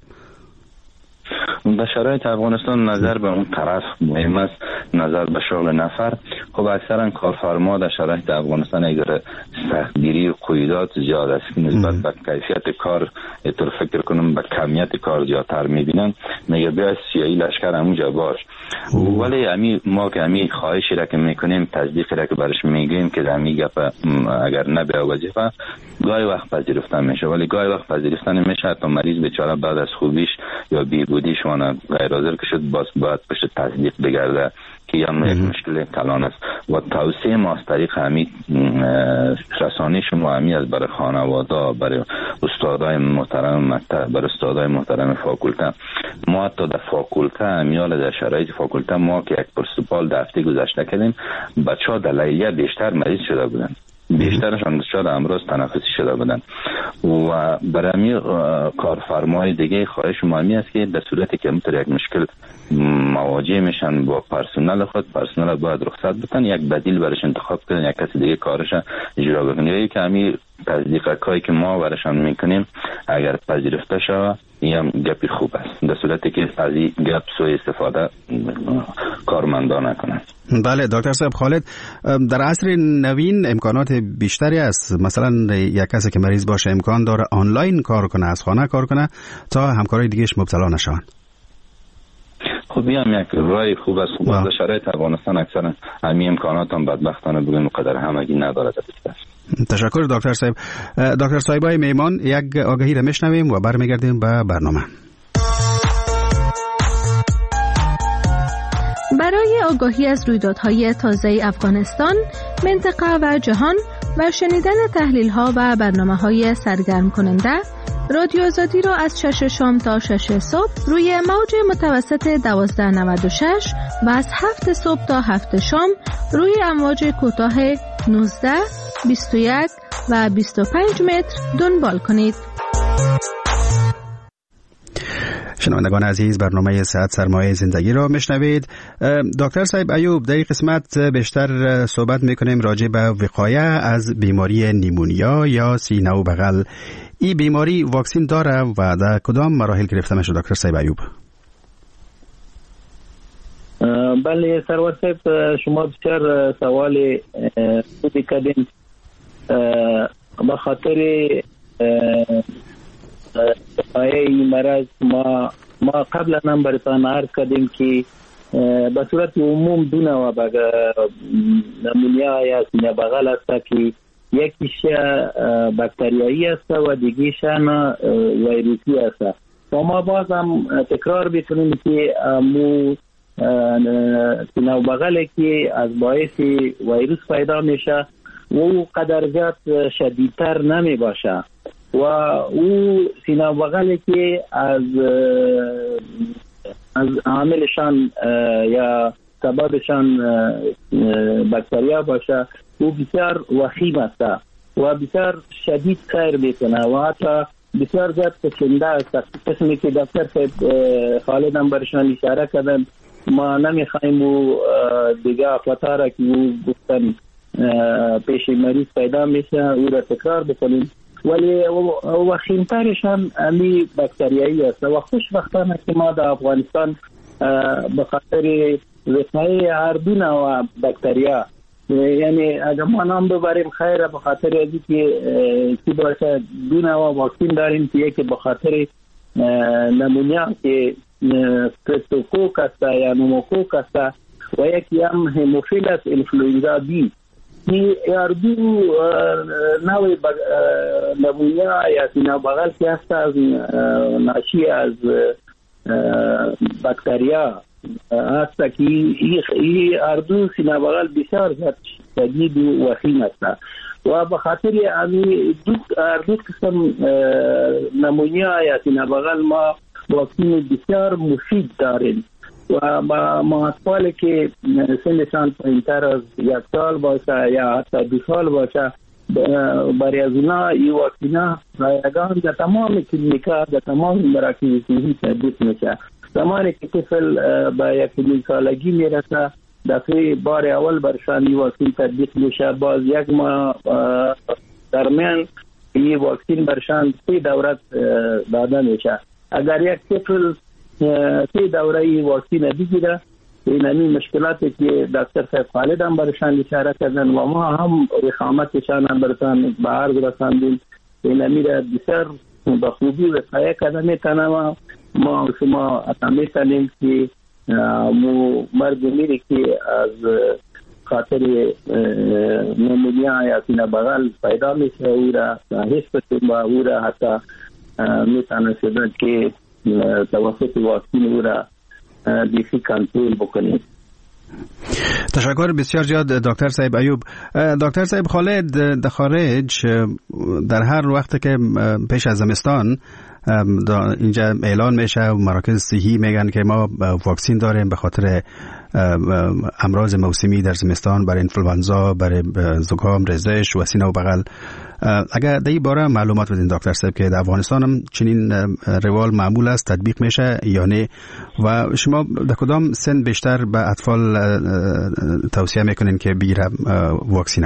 در شرایط افغانستان نظر به اون طرف مهم است، نظر به شغل نفر. خب اکثرا کارفرما در شرایط افغانستان اگر سختگیری و قیودات زیاد است نسبت به کیفیت کار، اتر فکر کنم به کمیت کار زیادتر میبینن، میگه بیا سیایی لشکر همونجا باش. ولی ما که همی خواهشی را که میکنیم، تصدیقی را که برش میگیم که همی گپ اگر نبیه وظیفه گاهی وقت پذیرفته میشه، ولی گاهی وقت پذیرفته نمیشه، حتی مریض بیچاره بعد از خوبیش یا بیهودیش غیر حاضر که شد باید پشت تصدیق بگرده که هم یک مشکل کلان است. و توصیه ما از طریق همین رسانه شما همی از برای خانواده، برای استادای محترم مکتب، برای استادای محترم فاکولته، ما حتی در فاکولته همیال در شرایط فاکولته ما که یک پرسپال در هفته گذشته کردیم، بچه ها در لیلیه بیشتر مریض شده بودن، بیشترشان دچار امراض تنفسی شده بودن. و برای کارفرمای دیگه خواهش ما همی است که در صورتی که همطور یک مشکل مواجه میشن با پرسنل خود، پرسنل باید رخصت بتن، یک بدیل برش انتخاب کنن، یک کسی دیگه کارش اجرا بکنه. یا که همین تصدیقاتی که ما برشان میکنیم اگر پذیرفته شود این هم گپی خوب است، در صورتی که از این گپ سوء استفاده کارمندان نکنند. بله دکتر صاحب خالد، در عصر نوین امکانات بیشتری است، مثلا یک کسی که مریض باشه امکان داره آنلاین کار کنه، از خانه کار کنه تا همکارای دیگهش مبتلا نشن. خب هم یک رای خوب است. خب در شرایط افغانستان اکثرا همین امکانات هم بدبختانه بگیم مقدر همگی نداره. تشکر دکتر صاحب. دکتر صاحبای میمان، یک آگهی را میشنویم و برمیگردیم به برنامه. برای آگاهی از رویدادهای تازه افغانستان، منطقه و جهان و شنیدن تحلیل‌ها و برنامه‌های سرگرم کننده، رادیو آزادی را از 6 شام تا 6 صبح روی موج متوسط 1296 و از 7 صبح تا 7 شام روی امواج کوتاه 19، 21 و 25 متر دنبال کنید. شنوندگان عزیز، برنامه صحت سرمایه زندگی را میشنوید. دکتر صاحب ایوب، در این قسمت بیشتر صحبت میکنیم راجع به وقایه از بیماری نیمونیا یا سینه و بغل. این بیماری واکسین داره و در کدام مراحل گرفته میشه دکتر صاحب ایوب؟ بله سرور صاحب، شما بسیار سوال خوبی کردین. به خاطر این مرض ما قبلا هم براتان عرض کردیم که به صورت عموم دو نوع نمونیا یا سینه بغل است که یکیش باکتریایی است و دیگیشان ویروسی است. و ما باز هم تکرار بکنیم که سینه بغل که از باعث ویروس پیدا میشه و او قدر زیاد شدیدتر نمی باشه و او سینه بغل که از عاملشان یا سببشان باکتریا باشه او بسیار وخیم است و بسیار شدید سیر میکنه و حتی بسیار زیاد کشنده است. قسمی که دکتر خالد هم برشان اشاره کردن، ما نمیخوایم او دیگه افلاتا را که او گفتن پیش مریض پیدا میشه او را تکرار بکنیم، ولی وخیمترشان امی باکتریایی است و خوشبختانه که ما در افغانستان به خاطر وقایع هر دو نوع باکتریا، یعنی اگر ما نام ببریم خیره، به خاطر ازی که باشه دو نوع واکسین داریم که یکی به خاطر نمونیا که سترپتوکوک است یا نوموکوک است و یکی هم هموفیلس انفلوئنزا بی. این هر دو نوع نمونیا یا سینه بغل که است از ناشی از باکتریا است که این هر دو سینه بغل بسیار شدید و وخیم است و به خاطر هر دو قسم نمونیا یا سینه بغل ما واکسین بسیار مفید داریم و ما اطفالی که سنشان پایین‌تر از 1 سال باشه یا حتی 2 سال باشه برای از اونا این واکسینا رایگان در تمام کلینیکا در تمام مراکز صحی تطبیق میشه. زمانی که طفل به 1 سالگی میرسه دفعه بار اول برشان این واکسین تطبیق میشه، باز 1 ماه درمیان این واکسین برشان 3 دورت داده میشه. اگر یک طفل 3 دوره این واکسین بگیره، این مشکلاتی که دکتر صاحب خالد هم برشان اشاره کردن و ما هم رخامتشان هم برشان به عرض رساندیم، این را بسیار به خوبی وقایع کردن میتونه و ما شما اتمی کنیم که مردمی که از خاطر نمونیا یا سینه بغل پیدا میشه او را حس بکنیم و او را حتی میتونه شده که توسط واکسین او را دیسی کنترل بکنیم. تشکر بسیار زیاد دکتر صاحب ایوب. دکتر صاحب خالد، در خارج در هر وقت که پیش از زمستان اینجا اعلان میشه و مراکز صحی میگن که ما واکسین داریم به خاطر امراض موسمی در زمستان، برای انفلوانزا، برای زکام، رزش و سینه و بغل. اگر در این باره معلومات بدین دکتر صاحب که در افغانستان هم چنین روال معمول است، تطبیق میشه یا نه، و شما در کدام سن بیشتر به اطفال توصیه میکنین که بگیره واکسینه؟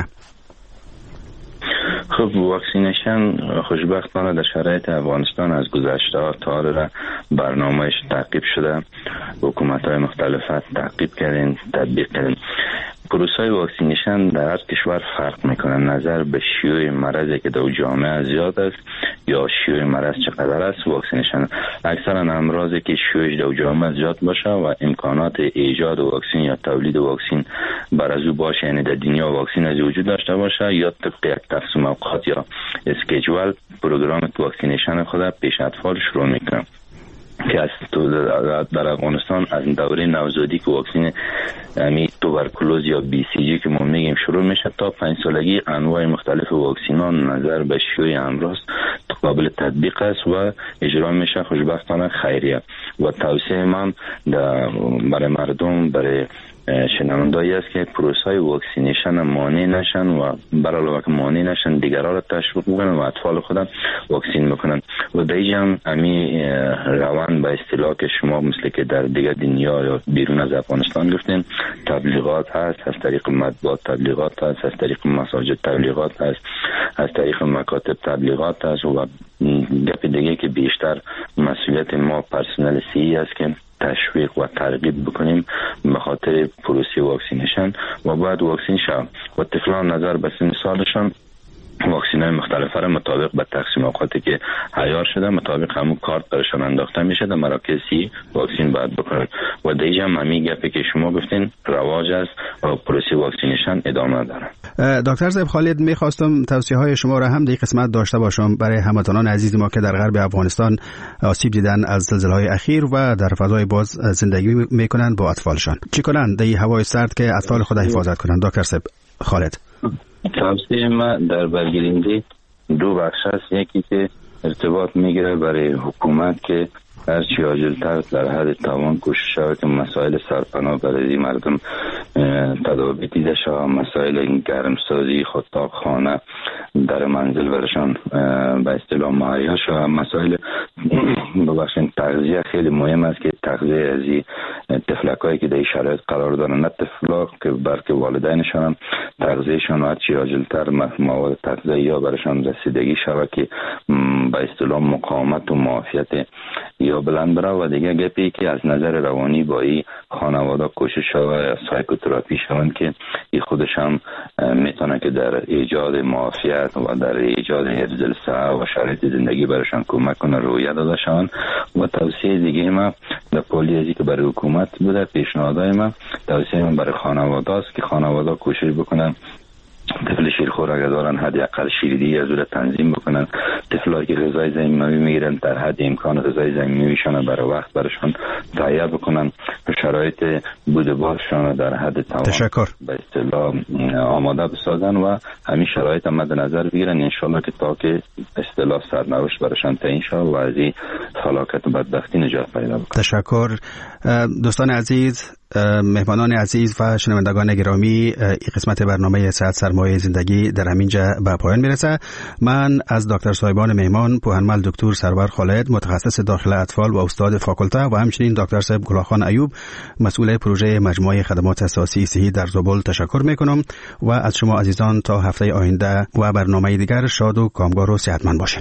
خب واکسینیشن خوشبختانه در شرایط افغانستان از گذشته ها تا حالا برنامهش تعقیب شده، حکومت‌های مختلف تعقیب کردن، تطبیق کردن. پروسه واکسینیشن در هر کشور فرق میکنه نظر به شیوع مرضی که در جامعه زیاد است یا شیوع مرض چقدر است. واکسینیشن اکثرا امراضی که شیوعش در جامعه زیاد باشه و امکانات ایجاد واکسین یا تولید واکسین بر از او باشه، یعنی در دنیا واکسین از وجود داشته باشه، یا طبق یک تقسیم اوقات یا اسکیجول پروگرام واکسینیشن خود پیش اطفال شروع میکنه که از در افغانستان از دوره نوزادی که واکسین توبرکولوز یا بی سی جی که ما میگیم شروع میشه تا 5 سالگی انواع مختلف واکسینان نظر به شیوع امراض قابل تطبیق است و اجرا میشه خوشبختانه خیریه. و توصیه من برای مردم، برای شنوندهایی است که پروسه واکسینیشن مانع نشن و برای که مانع نشن دیگران را تشویق بکنن و اطفال خودم واکسین بکنن. و دیگه هم امی روان به اصطلاح که شما مثل که در دیگه دنیا یا بیرون از افغانستان گفتین تبلیغات هست، از طریق مطبوعات تبلیغات هست، از طریق مساجد تبلیغات هست، از طریق مکاتب تبلیغات هست و گپ دیگه که بیشتر مسئولیت ما پرسنل سی است که تشویق و ترغیب بکنیم به خاطر پروسه واکسینیشن و بعد واکسین شوند و طفلان نظر به سن سالشان واکسین های مختلفه را مطابق به تقسیم اوقاتی که عیار شده مطابق همون کارت برشان انداخته میشه در مراکزی واکسین باید بکنن و دیگه هم همین گپی که شما گفتین رواج است و پروسه واکسینیشن ادامه داره. دکتر صاحب خالد، میخواستم توصیه های شما را هم در قسمت داشته باشم برای هموطنان عزیز ما که در غرب افغانستان آسیب دیدن از زلزله‌های اخیر و در فضای باز زندگی میکنن با اطفالشان. چی کنن در هوای سرد که اطفال خود حفاظت کنن؟ دکتر صاحب خالد. توصیه ما در برگیرنده دو بخش است. یکی که ارتباط میگیره برای حکومت که هرچی عاجل‌تر در حد توان کوشش شود که مسائل سرپناه برای مردم تداوی دیده شود، مسائل گرمسازی، اتاقخانه در منزل برشان به اصطلاح مهیا شود، مسائل ببخشید تغذیه خیلی مهم است که تغذیه از طفلکایی که در شرایط قرار دارن، نه طفلا که بلکه والدینشان تغذیهشان هرچی عاجل‌تر مواد تغذیه‌ای برشان رسیدگی شود که به اصطلاح مقاومت و معافیت یا بلند بره. و دیگه گپی که از نظر روانی با این خانواده کوشش شود سایکوتراپی شوند که این خودش هم میتونه که در ایجاد معافیت و در ایجاد حفظ الصحه و شرایط زندگی برشان کمک کنه رویه داده شوند. و توصیه دیگه ما در پالیزی که برای حکومت بوده، پیشنهادهای ما توصیه ما برای خانواده است که خانواده کوشش بکنن طفل شیرخور اگر دارن حداقل شیردهی از اون تنظیم بکنن. طفلایی که غذای ضمیموی میگیرن در حد امکان غذای ضمیمویشان برای وقت برشان تهیه بکنن، شرایط بود بارشان در حد توان به اصطلاح آماده بسازن و همین شرایط مد نظر بگیرن انشالله که تا که اصطلاح سرنوشت برشان تعیین شود و از این هلاکت و بدبختی نجات پیدا بکنن. تشکر. دوستان عزیز، مهمانان عزیز و شنوندگان گرامی، این قسمت برنامه صحت سرمایه زندگی در همینجا به پایان میرسه. من از دکتر صاحبان مهمان پوهنمل دکتر سرور خالد متخصص داخله اطفال و استاد فاکولته و همچنین دکتر صاحب گلاخان ایوب مسئول پروژه مجموعه خدمات اساسی صحی در زابل تشکر میکنم و از شما عزیزان تا هفته آینده و برنامه دیگر شاد و کامگار و صحتمند باشین.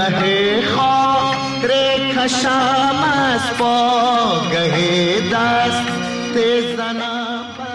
گه خاطر کشم از پا گه دست